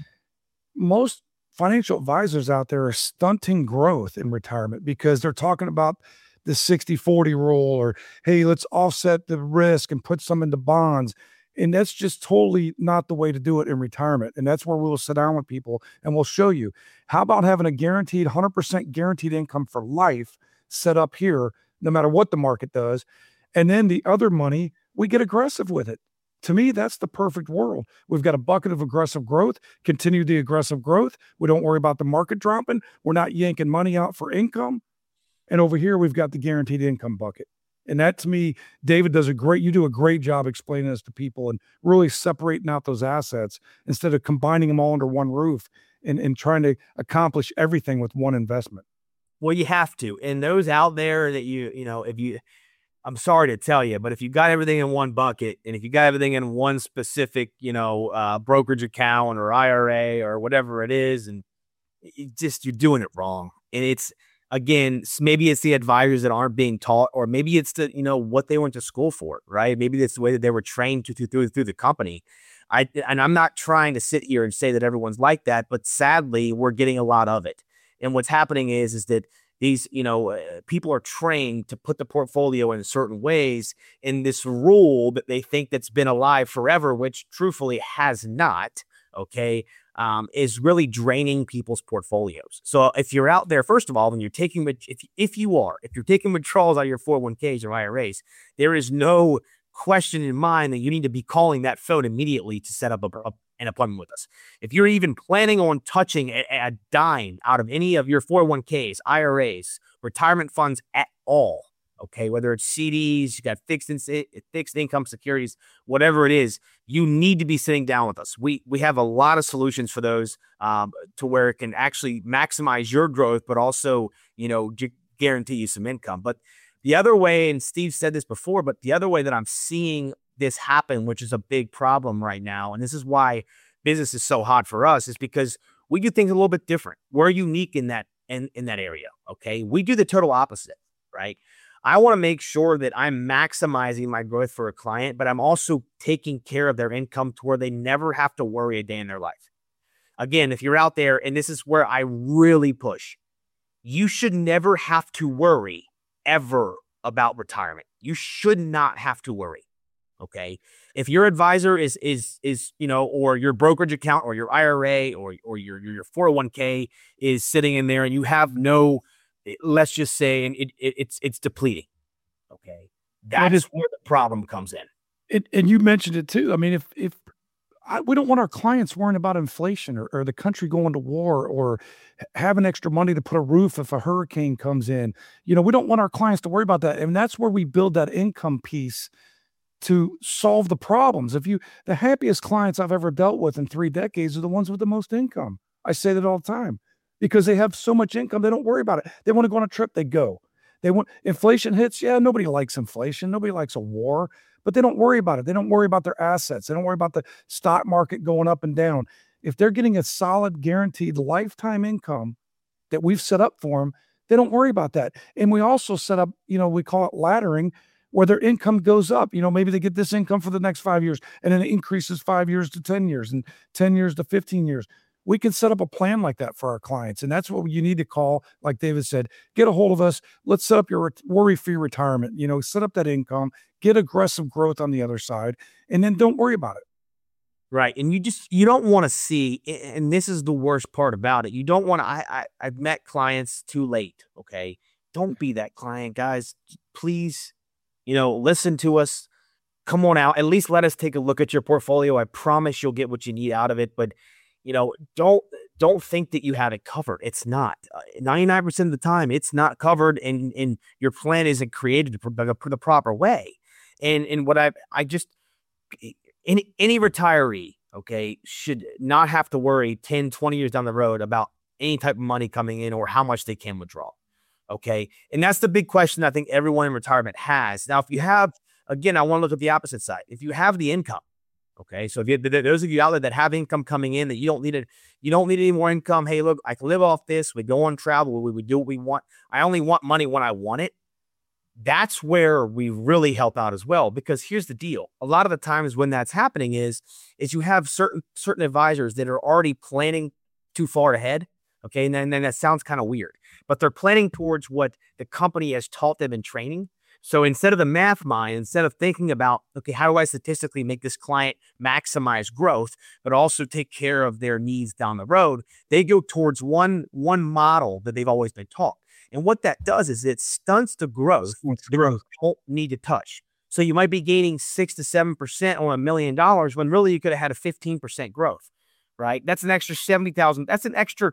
most financial advisors out there are stunting growth in retirement because they're talking about the 60-40 rule, or, hey, let's offset the risk and put some into bonds. And that's just totally not the way to do it in retirement. And that's where we'll sit down with people and we'll show you, how about having a guaranteed 100% guaranteed income for life set up here, no matter what the market does. And then the other money, we get aggressive with it. To me, that's the perfect world. We've got a bucket of aggressive growth, continue the aggressive growth. We don't worry about the market dropping. We're not yanking money out for income. And over here, we've got the guaranteed income bucket. And that, to me, David you do a great job explaining this to people and really separating out those assets instead of combining them all under one roof and trying to accomplish everything with one investment. Well, you have to. And those out there that I'm sorry to tell you, but if you got everything in one bucket, and if you got everything in one specific, brokerage account or IRA or whatever it is, and you're doing it wrong. And it's, again, maybe it's the advisors that aren't being taught, or maybe it's the, what they went to school for, right? Maybe it's the way that they were trained through the company. And I'm not trying to sit here and say that everyone's like that, but sadly, we're getting a lot of it. And what's happening is that these, people are trained to put the portfolio in certain ways in this rule that they think that's been alive forever, which truthfully has not, okay, is really draining people's portfolios. So if you're out there, first of all, when you're taking, if you're taking withdrawals out of your 401ks or IRAs, there is no question in mind that you need to be calling that phone immediately to set up an appointment with us. If you're even planning on touching a dime out of any of your 401ks, IRAs, retirement funds at all, okay, whether it's CDs, you got fixed income securities, whatever it is, you need to be sitting down with us. We have a lot of solutions for those, to where it can actually maximize your growth, but also, guarantee you some income. But the other way, and Steve said this before, but the other way that I'm seeing this happen, which is a big problem right now, and this is why business is so hot for us, is because we do things a little bit different. We're unique in that area. Okay, we do the total opposite, right? I want to make sure that I'm maximizing my growth for a client, but I'm also taking care of their income to where they never have to worry a day in their life. Again, if you're out there, and this is where I really push, you should never have to worry ever about retirement. You should not have to worry. Okay. If your advisor is, or your brokerage account or your IRA or your 401k is sitting in there and you have no, let's just say, and it's depleting. Okay. That is where the problem comes in. And you mentioned it too. I mean, we don't want our clients worrying about inflation or the country going to war or having extra money to put a roof if a hurricane comes in. We don't want our clients to worry about that. And that's where we build that income piece to solve the problems. The happiest clients I've ever dealt with in 3 decades are the ones with the most income. I say that all the time because they have so much income. They don't worry about it. They want to go on a trip. They go. Inflation hits. Yeah. Nobody likes inflation. Nobody likes a war, but they don't worry about it. They don't worry about their assets. They don't worry about the stock market going up and down. If they're getting a solid guaranteed lifetime income that we've set up for them, they don't worry about that. And we also set up, we call it laddering, where their income goes up. Maybe they get this income for the next 5 years and then it increases 5 years to 10 years and 10 years to 15 years. We can set up a plan like that for our clients. And that's what you need to call, like David said, get a hold of us. Let's set up your worry-free retirement, set up that income, get aggressive growth on the other side, and then don't worry about it. Right. And you don't want to see, and this is the worst part about it. You don't want to, I've met clients too late. Okay. Don't be that client, guys. Please, listen to us. Come on out. At least let us take a look at your portfolio. I promise you'll get what you need out of it. But don't think that you have it covered. It's not. 99% of the time, it's not covered, and your plan isn't created the proper way. And what any retiree, okay, should not have to worry 10, 20 years down the road about any type of money coming in or how much they can withdraw. Okay. And that's the big question I think everyone in retirement has. Now, if you have, again, I want to look at the opposite side. If you have the income, okay, so if those of you out there that have income coming in that you don't need any more income. Hey, look, I can live off this. We go on travel. We do what we want. I only want money when I want it. That's where we really help out as well. Because here's the deal: a lot of the times when that's happening is you have certain advisors that are already planning too far ahead. Okay, and then that sounds kind of weird, but they're planning towards what the company has taught them in training. So instead of the math mind, instead of thinking about, okay, how do I statistically make this client maximize growth, but also take care of their needs down the road, they go towards one model that they've always been taught. And what that does is it stunts the growth that you don't need to touch. So you might be gaining 6 to 7% on $1 million when really you could have had a 15% growth, right? That's an extra 70,000. That's an extra,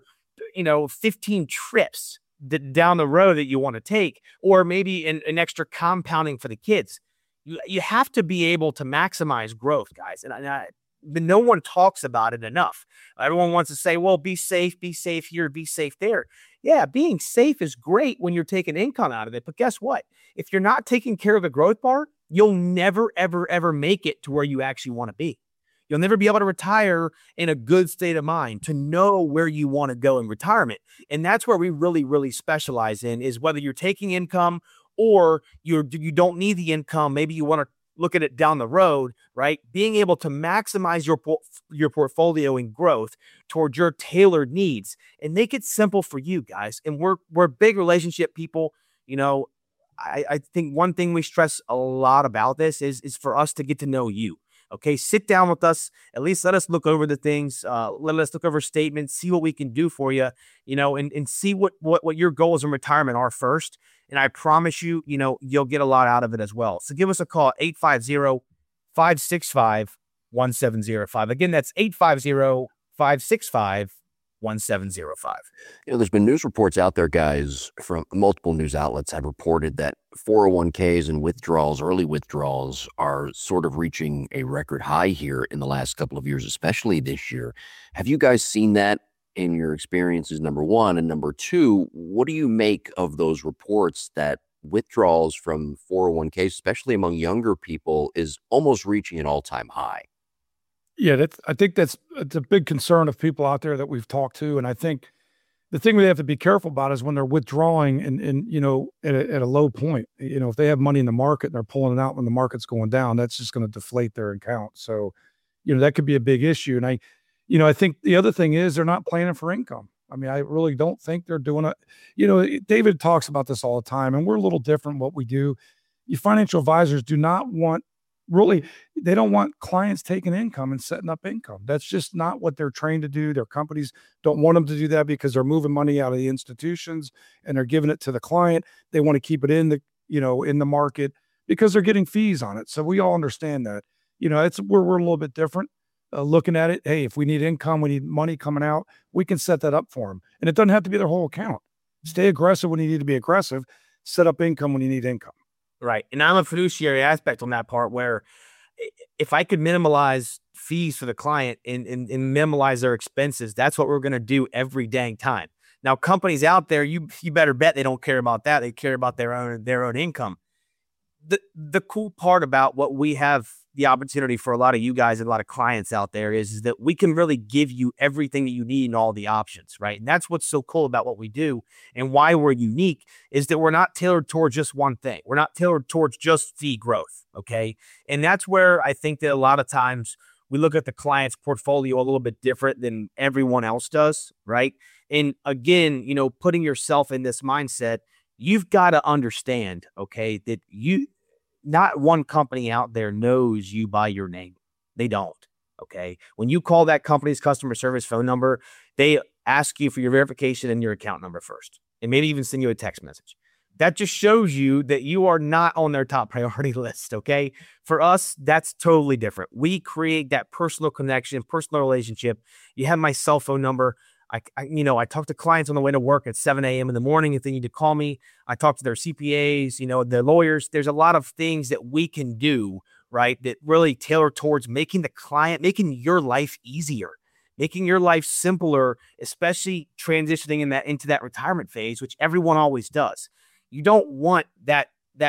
15 trips down the road that you want to take, or maybe an extra compounding for the kids. You have to be able to maximize growth, guys. And no one talks about it enough. Everyone wants to say, well, be safe here, be safe there. Yeah, being safe is great when you're taking income out of it. But guess what? If you're not taking care of the growth part, you'll never, ever, ever make it to where you actually want to be. You'll never be able to retire in a good state of mind to know where you want to go in retirement. And that's where we really, really specialize in, is whether you're taking income or you don't need the income. Maybe you want to look at it down the road, right? Being able to maximize your portfolio and growth towards your tailored needs and make it simple for you guys. And we're big relationship people. I think one thing we stress a lot about this is for us to get to know you. Okay, sit down with us. At least let us look over the things. Let us look over statements, see what we can do for you, and see what your goals in retirement are first. And I promise you, you'll get a lot out of it as well. So give us a call, 850-565-1705. Again, that's 850-565-1705. There's been news reports out there, guys, from multiple news outlets have reported that 401ks and early withdrawals are sort of reaching a record high here in the last couple of years, especially this year. Have you guys seen that in your experiences, number one? And number two, what do you make of those reports that withdrawals from 401ks, especially among younger people, is almost reaching an all-time high? Yeah, I think it's a big concern of people out there that we've talked to. And I think the thing we have to be careful about is when they're withdrawing and at a low point. If they have money in the market and they're pulling it out when the market's going down, that's just going to deflate their account. So, that could be a big issue. And I think the other thing is they're not planning for income. I mean, I really don't think they're doing it. You know, David talks about this all the time, and we're a little different what we do. You financial advisors do not want they don't want clients taking income and setting up income. That's just not what they're trained to do. Their companies don't want them to do that because they're moving money out of the institutions and they're giving it to the client. They want to keep it in the market because they're getting fees on it. So we all understand that. You know, we're a little bit different. Looking at it, hey, if we need income, we need money coming out, we can set that up for them. And it doesn't have to be their whole account. Stay aggressive when you need to be aggressive. Set up income when you need income. Right. And I'm a fiduciary aspect on that part where if I could minimize fees for the client and minimize their expenses, that's what we're going to do every dang time. Now, companies out there, you better bet they don't care about that. They care about their own income. The cool part about what we have the opportunity for a lot of you guys and a lot of clients out there is that we can really give you everything that you need and all the options, right? And that's what's so cool about what we do and why we're unique is that we're not tailored towards just one thing. We're not tailored towards just fee growth, okay? And that's where I think that a lot of times we look at the client's portfolio a little bit different than everyone else does, right? And again, you know, putting yourself in this mindset, you've got to understand, okay, that not one company out there knows you by your name. They don't, okay? When you call that company's customer service phone number, they ask you for your verification and your account number first, and maybe even send you a text message. That just shows you that you are not on their top priority list, okay? For us, that's totally different. We create that personal connection, personal relationship. You have my cell phone number. I talk to clients on the way to work at 7 a.m. in the morning if they need to call me. I talk to their CPAs, their lawyers. There's a lot of things that we can do, right, that really tailor towards making your life easier, making your life simpler, especially transitioning into that retirement phase, which everyone always does. You don't want that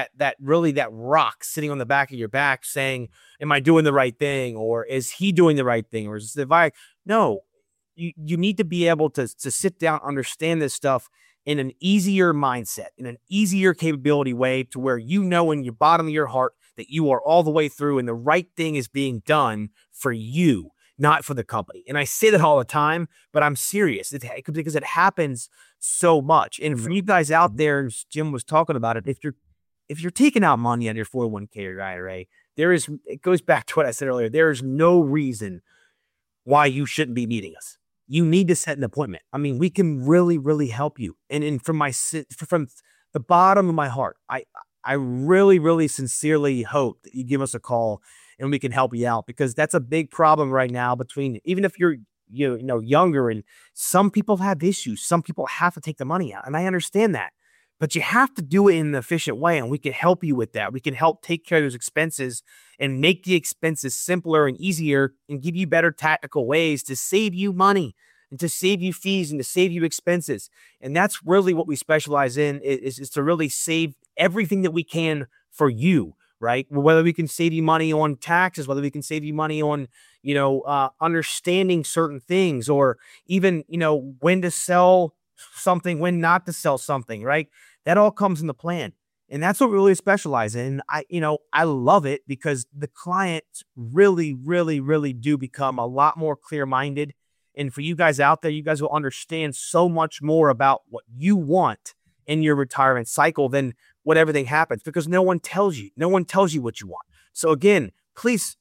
rock sitting on the back of your back saying, am I doing the right thing? Or is he doing the right thing? Or is this advice? No. You need to be able to sit down, understand this stuff in an easier mindset, in an easier capability way to where you know in your bottom of your heart that you are all the way through and the right thing is being done for you, not for the company. And I say that all the time, but I'm serious because it happens so much. And for you guys out there, as Jim was talking about it, if you're taking out money on your 401k or IRA, it goes back to what I said earlier. There is no reason why you shouldn't be meeting us. You need to set an appointment. I mean, we can really, really help you. And from the bottom of my heart, I really, really sincerely hope that you give us a call and we can help you out, because that's a big problem right now between, even if you're younger, and some people have issues. Some people have to take the money out, and I understand that. But you have to do it in an efficient way, and we can help you with that. We can help take care of those expenses and make the expenses simpler and easier and give you better tactical ways to save you money and to save you fees and to save you expenses. And that's really what we specialize in, is to really save everything that we can for you, right? Whether we can save you money on taxes, whether we can save you money on, understanding certain things, or even, when to sell something, when not to sell something, right? That all comes in the plan. And that's what we really specialize in. I love it because the clients really, really, really do become a lot more clear-minded. And for you guys out there, you guys will understand so much more about what you want in your retirement cycle than what everything happens, because no one tells you what you want. So again, please,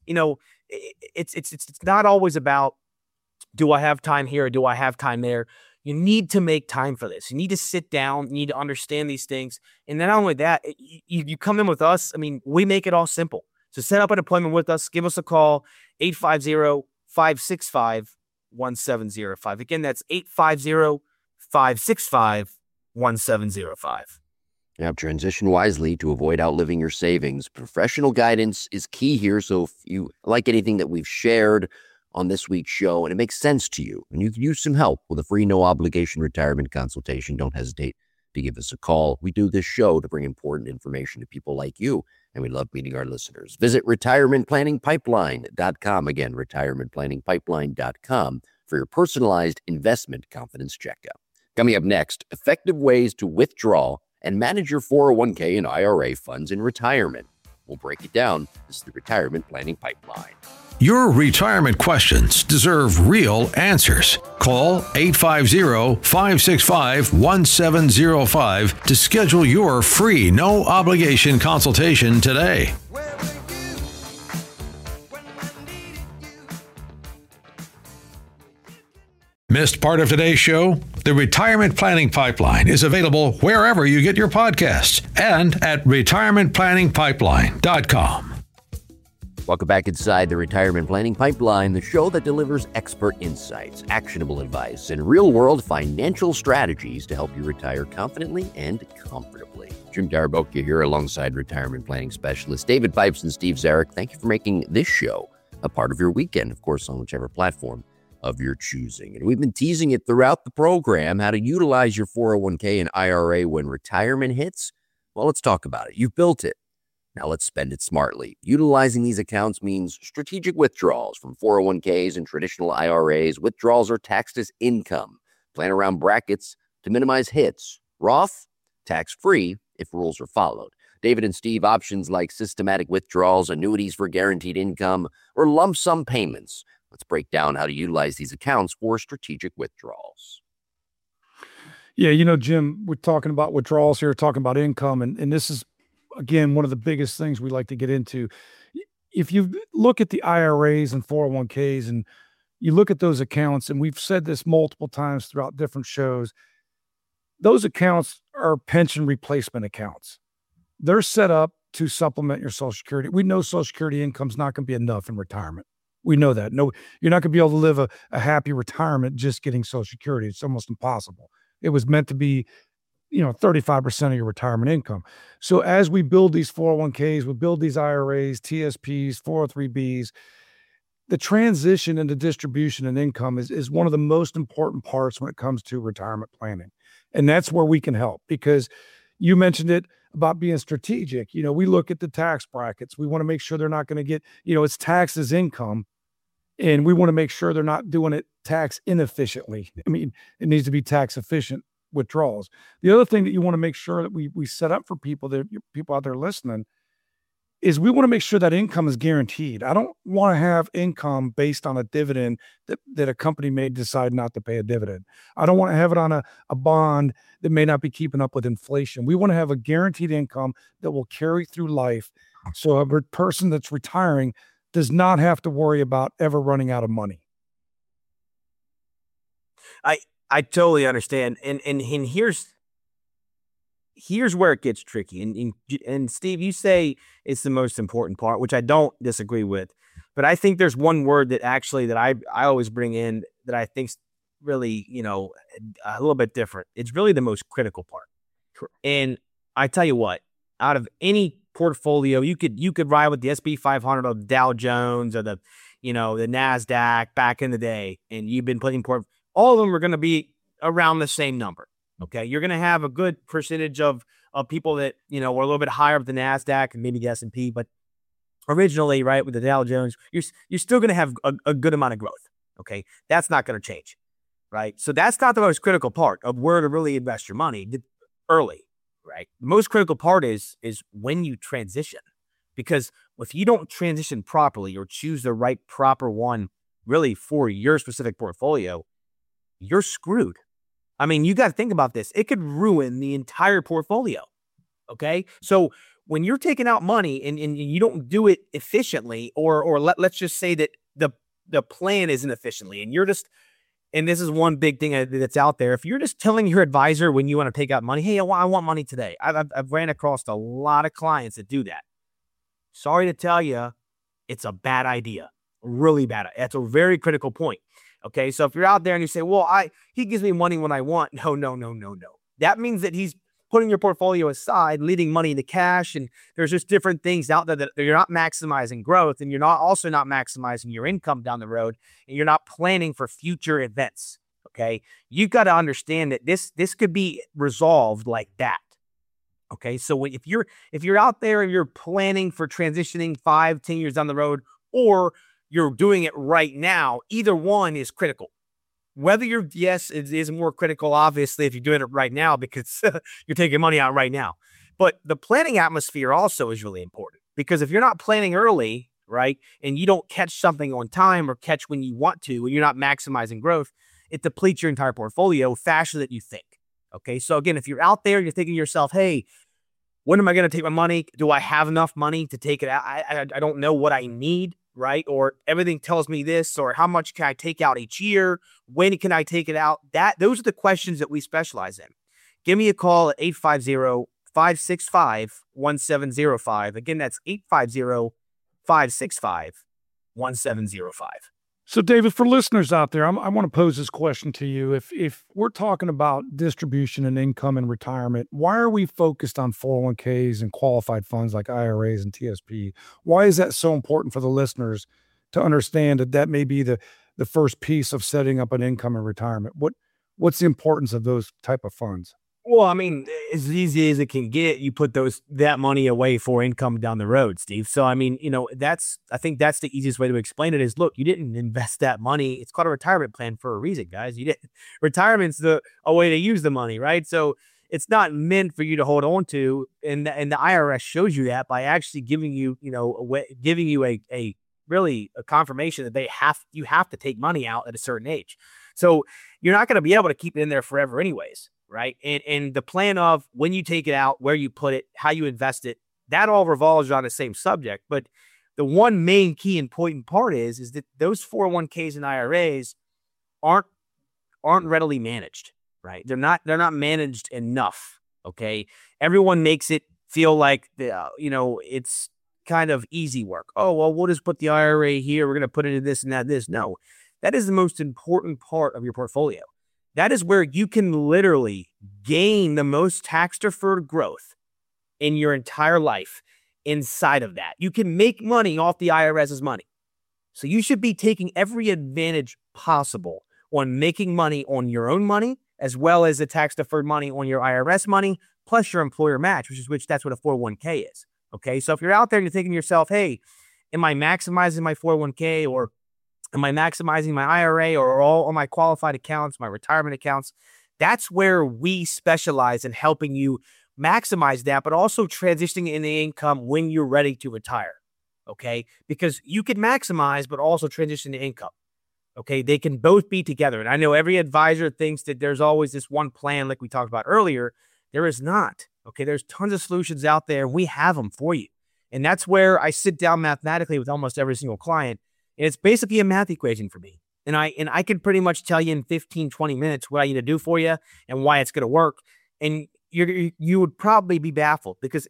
it's not always about, do I have time here or do I have time there? You need to make time for this. You need to sit down. You need to understand these things. And not only that, you come in with us. I mean, we make it all simple. So set up an appointment with us. Give us a call, 850-565-1705. Again, that's 850-565-1705. Now, transition wisely to avoid outliving your savings. Professional guidance is key here. So if you like anything that we've shared on this week's show and it makes sense to you and you can use some help with a free, no obligation retirement consultation, don't hesitate to give us a call. We do this show to bring important information to people like you, and we love meeting our listeners. Visit retirementplanningpipeline.com. Again, retirementplanningpipeline.com for your personalized investment confidence checkup. Coming up next, effective ways to withdraw and manage your 401k and IRA funds in retirement. We'll break it down. This is the Retirement Planning Pipeline. Your retirement questions deserve real answers. Call 850-565-1705 to schedule your free, no-obligation consultation today. Missed part of today's show? The Retirement Planning Pipeline is available wherever you get your podcasts and at retirementplanningpipeline.com. Welcome back inside the Retirement Planning Pipeline, the show that delivers expert insights, actionable advice, and real-world financial strategies to help you retire confidently and comfortably. Jim Darabokia here alongside retirement planning specialists David Pipes and Steve Zarek. Thank you for making this show a part of your weekend, of course, on whichever platform of your choosing. And we've been teasing it throughout the program, how to utilize your 401k and IRA when retirement hits. Well, let's talk about it. You've built it. Now let's spend it smartly. Utilizing these accounts means strategic withdrawals from 401ks and traditional IRAs. Withdrawals are taxed as income. Plan around brackets to minimize hits. Roth, tax-free if rules are followed. David and Steve, options like systematic withdrawals, annuities for guaranteed income, or lump sum payments. Let's break down how to utilize these accounts for strategic withdrawals. Yeah, Jim, we're talking about withdrawals here, talking about income, and this is, again, one of the biggest things we like to get into. If you look at the IRAs and 401ks and you look at those accounts, and we've said this multiple times throughout different shows, those accounts are pension replacement accounts. They're set up to supplement your Social Security. We know Social Security income is not going to be enough in retirement. We know that. No, you're not going to be able to live a happy retirement just getting Social Security. It's almost impossible. It was meant to be 35% of your retirement income. So as we build these 401ks, we build these IRAs, TSPs, 403bs, the transition into distribution and income is one of the most important parts when it comes to retirement planning. And that's where we can help, because you mentioned it about being strategic. We look at the tax brackets. We want to make sure they're not going to get, it's taxed as income, and we want to make sure they're not doing it tax inefficiently. I mean, it needs to be tax efficient withdrawals. The other thing that you want to make sure that we set up for people out there listening is we want to make sure that income is guaranteed. I don't want to have income based on a dividend that a company may decide not to pay a dividend. I don't want to have it on a bond that may not be keeping up with inflation. We want to have a guaranteed income that will carry through life, so a person that's retiring does not have to worry about ever running out of money. I totally understand. And here's where it gets tricky. And Steve, you say it's the most important part, which I don't disagree with. But I think there's one word that I always bring in that I think's really, a little bit different. It's really the most critical part. And I tell you what, out of any portfolio, you could ride with the S&P 500 or the Dow Jones or the NASDAQ back in the day, and you've been putting all of them are going to be around the same number. Okay. You're going to have a good percentage of people that, were a little bit higher up the NASDAQ and maybe the S&P, but originally, right, with the Dow Jones, you're still going to have a good amount of growth. Okay. That's not going to change. Right. So that's not the most critical part of where to really invest your money early. Right. The most critical part is when you transition, because if you don't transition properly or choose the right proper one really for your specific portfolio, you're screwed. I mean, you got to think about this. It could ruin the entire portfolio. Okay. So when you're taking out money and you don't do it efficiently, or let's just say that the plan isn't efficiently, and you're just, and this is one big thing that's out there. If you're just telling your advisor when you want to take out money, hey, I want money today. I've ran across a lot of clients that do that. Sorry to tell you, it's a bad idea. Really bad. That's a very critical point. Okay, so if you're out there and you say, well, he gives me money when I want. No. That means that he's putting your portfolio aside, leaving money into cash, and there's just different things out there that you're not maximizing growth, and you're not maximizing your income down the road, and you're not planning for future events. Okay, you've got to understand that this could be resolved like that. Okay, so if you're out there and you're planning for transitioning 5-10 years down the road, or you're doing it right now, either one is critical. Whether it is more critical, obviously, if you're doing it right now, because you're taking money out right now. But the planning atmosphere also is really important, because if you're not planning early, right? And you don't catch something on time or catch when you want to, when you're not maximizing growth, it depletes your entire portfolio faster than you think. Okay. So again, if you're out there, you're thinking to yourself, hey, when am I going to take my money? Do I have enough money to take it out? I don't know what I need, right? Or everything tells me this, or how much can I take out each year? When can I take it out? Those are the questions that we specialize in. Give me a call at 850-565-1705. Again, that's 850-565-1705. So, David, for listeners out there, I want to pose this question to you. If we're talking about distribution and income and retirement, why are we focused on 401ks and qualified funds like IRAs and TSP? Why is that so important for the listeners to understand that may be the first piece of setting up an income and retirement? What's the importance of those type of funds? Well, I mean, as easy as it can get, you put that money away for income down the road, Steve. So, I mean, I think that's the easiest way to explain it is, look, you didn't invest that money. It's called a retirement plan for a reason, guys. Retirement's a way to use the money, right? So it's not meant for you to hold on to. And the IRS shows you that by actually giving you, a confirmation that you have to take money out at a certain age. So you're not going to be able to keep it in there forever anyways. Right. And the plan of when you take it out, where you put it, how you invest it, that all revolves around the same subject. But the one main key and important part is that those 401ks and IRAs aren't readily managed. Right. They're not managed enough. OK, everyone makes it feel like, it's kind of easy work. Oh, well, we'll just put the IRA here. We're going to put it in this and that, this. No, that is the most important part of your portfolio. That is where you can literally gain the most tax-deferred growth in your entire life inside of that. You can make money off the IRS's money. So you should be taking every advantage possible on making money on your own money, as well as the tax-deferred money on your IRS money, plus your employer match, which that's what a 401k is. Okay, so if you're out there and you're thinking to yourself, hey, am I maximizing my 401k, or am I maximizing my IRA, or all of my qualified accounts, my retirement accounts? That's where we specialize in helping you maximize that, but also transitioning in the income when you're ready to retire. Okay, because you can maximize, but also transition to income. Okay, they can both be together. And I know every advisor thinks that there's always this one plan, like we talked about earlier. There is not. Okay, there's tons of solutions out there. We have them for you. And that's where I sit down mathematically with almost every single client. And it's basically a math equation for me. And I can pretty much tell you in 15, 20 minutes what I need to do for you and why it's going to work. And you would probably be baffled because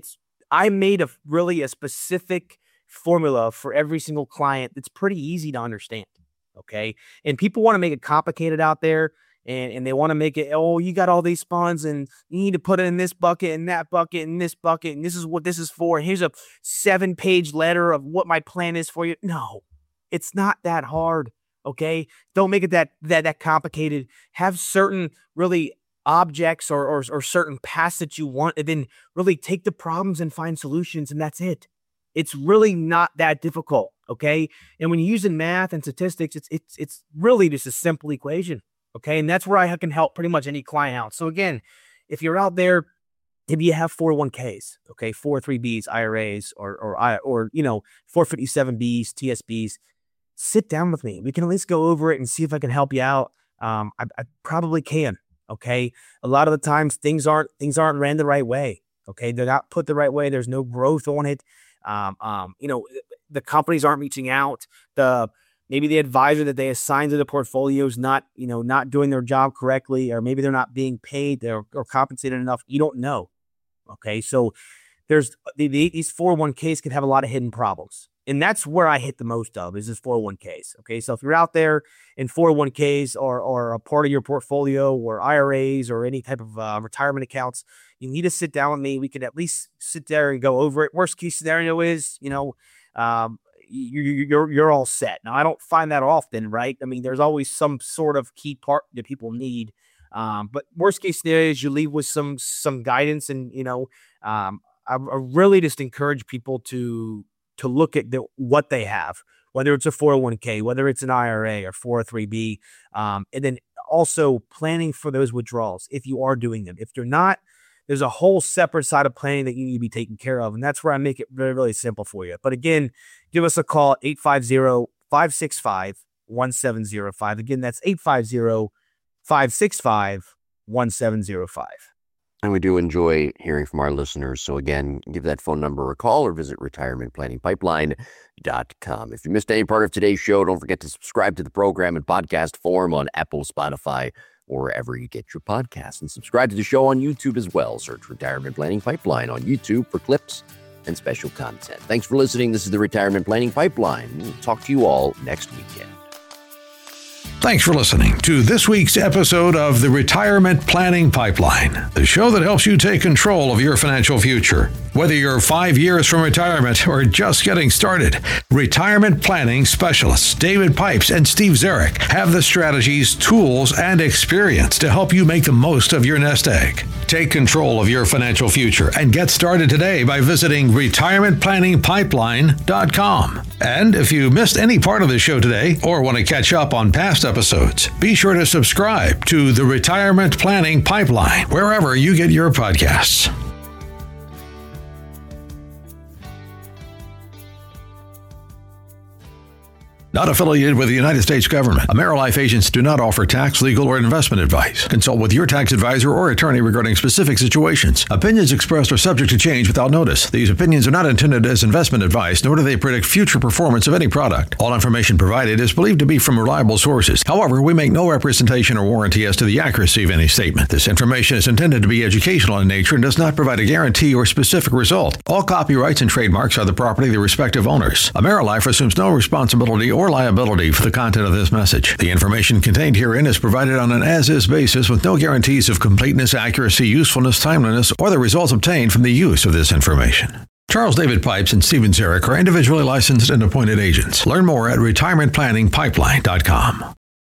I made a specific formula for every single client that's pretty easy to understand. Okay. And people want to make it complicated out there, and they want to make it, oh, you got all these funds and you need to put it in this bucket and that bucket and this bucket. And this is what this is for. And here's a 7-page letter of what my plan is for you. No, it's not that hard. Okay. Don't make it that complicated. Have certain really objects or certain paths that you want, and then really take the problems and find solutions. And that's it. It's really not that difficult. Okay. And when you're using math and statistics, it's really just a simple equation. Okay. And that's where I can help pretty much any client out. So again, if you're out there, if you have 401ks, okay, 403bs, IRAs, or 457bs, TSBs, sit down with me. We can at least go over it and see if I can help you out. I probably can. Okay. A lot of the times things aren't ran the right way. Okay. They're not put the right way. There's no growth on it. The companies aren't reaching out. Maybe the advisor that they assign to the portfolio is not doing their job correctly, or maybe they're not being paid or compensated enough. You don't know. Okay. So there's these 401ks can have a lot of hidden problems. And that's where I hit the most of is this 401ks. Okay. So if you're out there and 401ks are a part of your portfolio, or IRAs, or any type of retirement accounts, you need to sit down with me. We can at least sit there and go over it. Worst case scenario is, you're all set. Now, I don't find that often, right? I mean, there's always some sort of key part that people need. But worst case scenario is you leave with some guidance. And, I really just encourage people to look at what they have, whether it's a 401k, whether it's an IRA or 403b, and then also planning for those withdrawals if you are doing them. If you're not, there's a whole separate side of planning that you need to be taken care of. And that's where I make it really, really simple for you. But again, give us a call at 850-565-1705. Again, that's 850-565-1705. And we do enjoy hearing from our listeners. So again, give that phone number a call or visit retirementplanningpipeline.com. If you missed any part of today's show, don't forget to subscribe to the program in podcast form on Apple, Spotify, or wherever you get your podcasts. And subscribe to the show on YouTube as well. Search Retirement Planning Pipeline on YouTube for clips and special content. Thanks for listening. This is the Retirement Planning Pipeline. We'll talk to you all next weekend. Thanks for listening to this week's episode of the Retirement Planning Pipeline, the show that helps you take control of your financial future. Whether you're 5 years from retirement or just getting started, retirement planning specialists David Pipes and Steve Zarek have the strategies, tools, and experience to help you make the most of your nest egg. Take control of your financial future and get started today by visiting retirementplanningpipeline.com. And if you missed any part of the show today or want to catch up on past episodes, be sure to subscribe to the Retirement Planning Pipeline wherever you get your podcasts. Not affiliated with the United States government. AmeriLife agents do not offer tax, legal, or investment advice. Consult with your tax advisor or attorney regarding specific situations. Opinions expressed are subject to change without notice. These opinions are not intended as investment advice, nor do they predict future performance of any product. All information provided is believed to be from reliable sources. However, we make no representation or warranty as to the accuracy of any statement. This information is intended to be educational in nature and does not provide a guarantee or specific result. All copyrights and trademarks are the property of the respective owners. AmeriLife assumes no responsibility or liability for the content of this message. The information contained herein is provided on an as-is basis with no guarantees of completeness, accuracy, usefulness, timeliness, or the results obtained from the use of this information. Charles David Pipes and Stephen Zarek are individually licensed and appointed agents. Learn more at retirementplanningpipeline.com.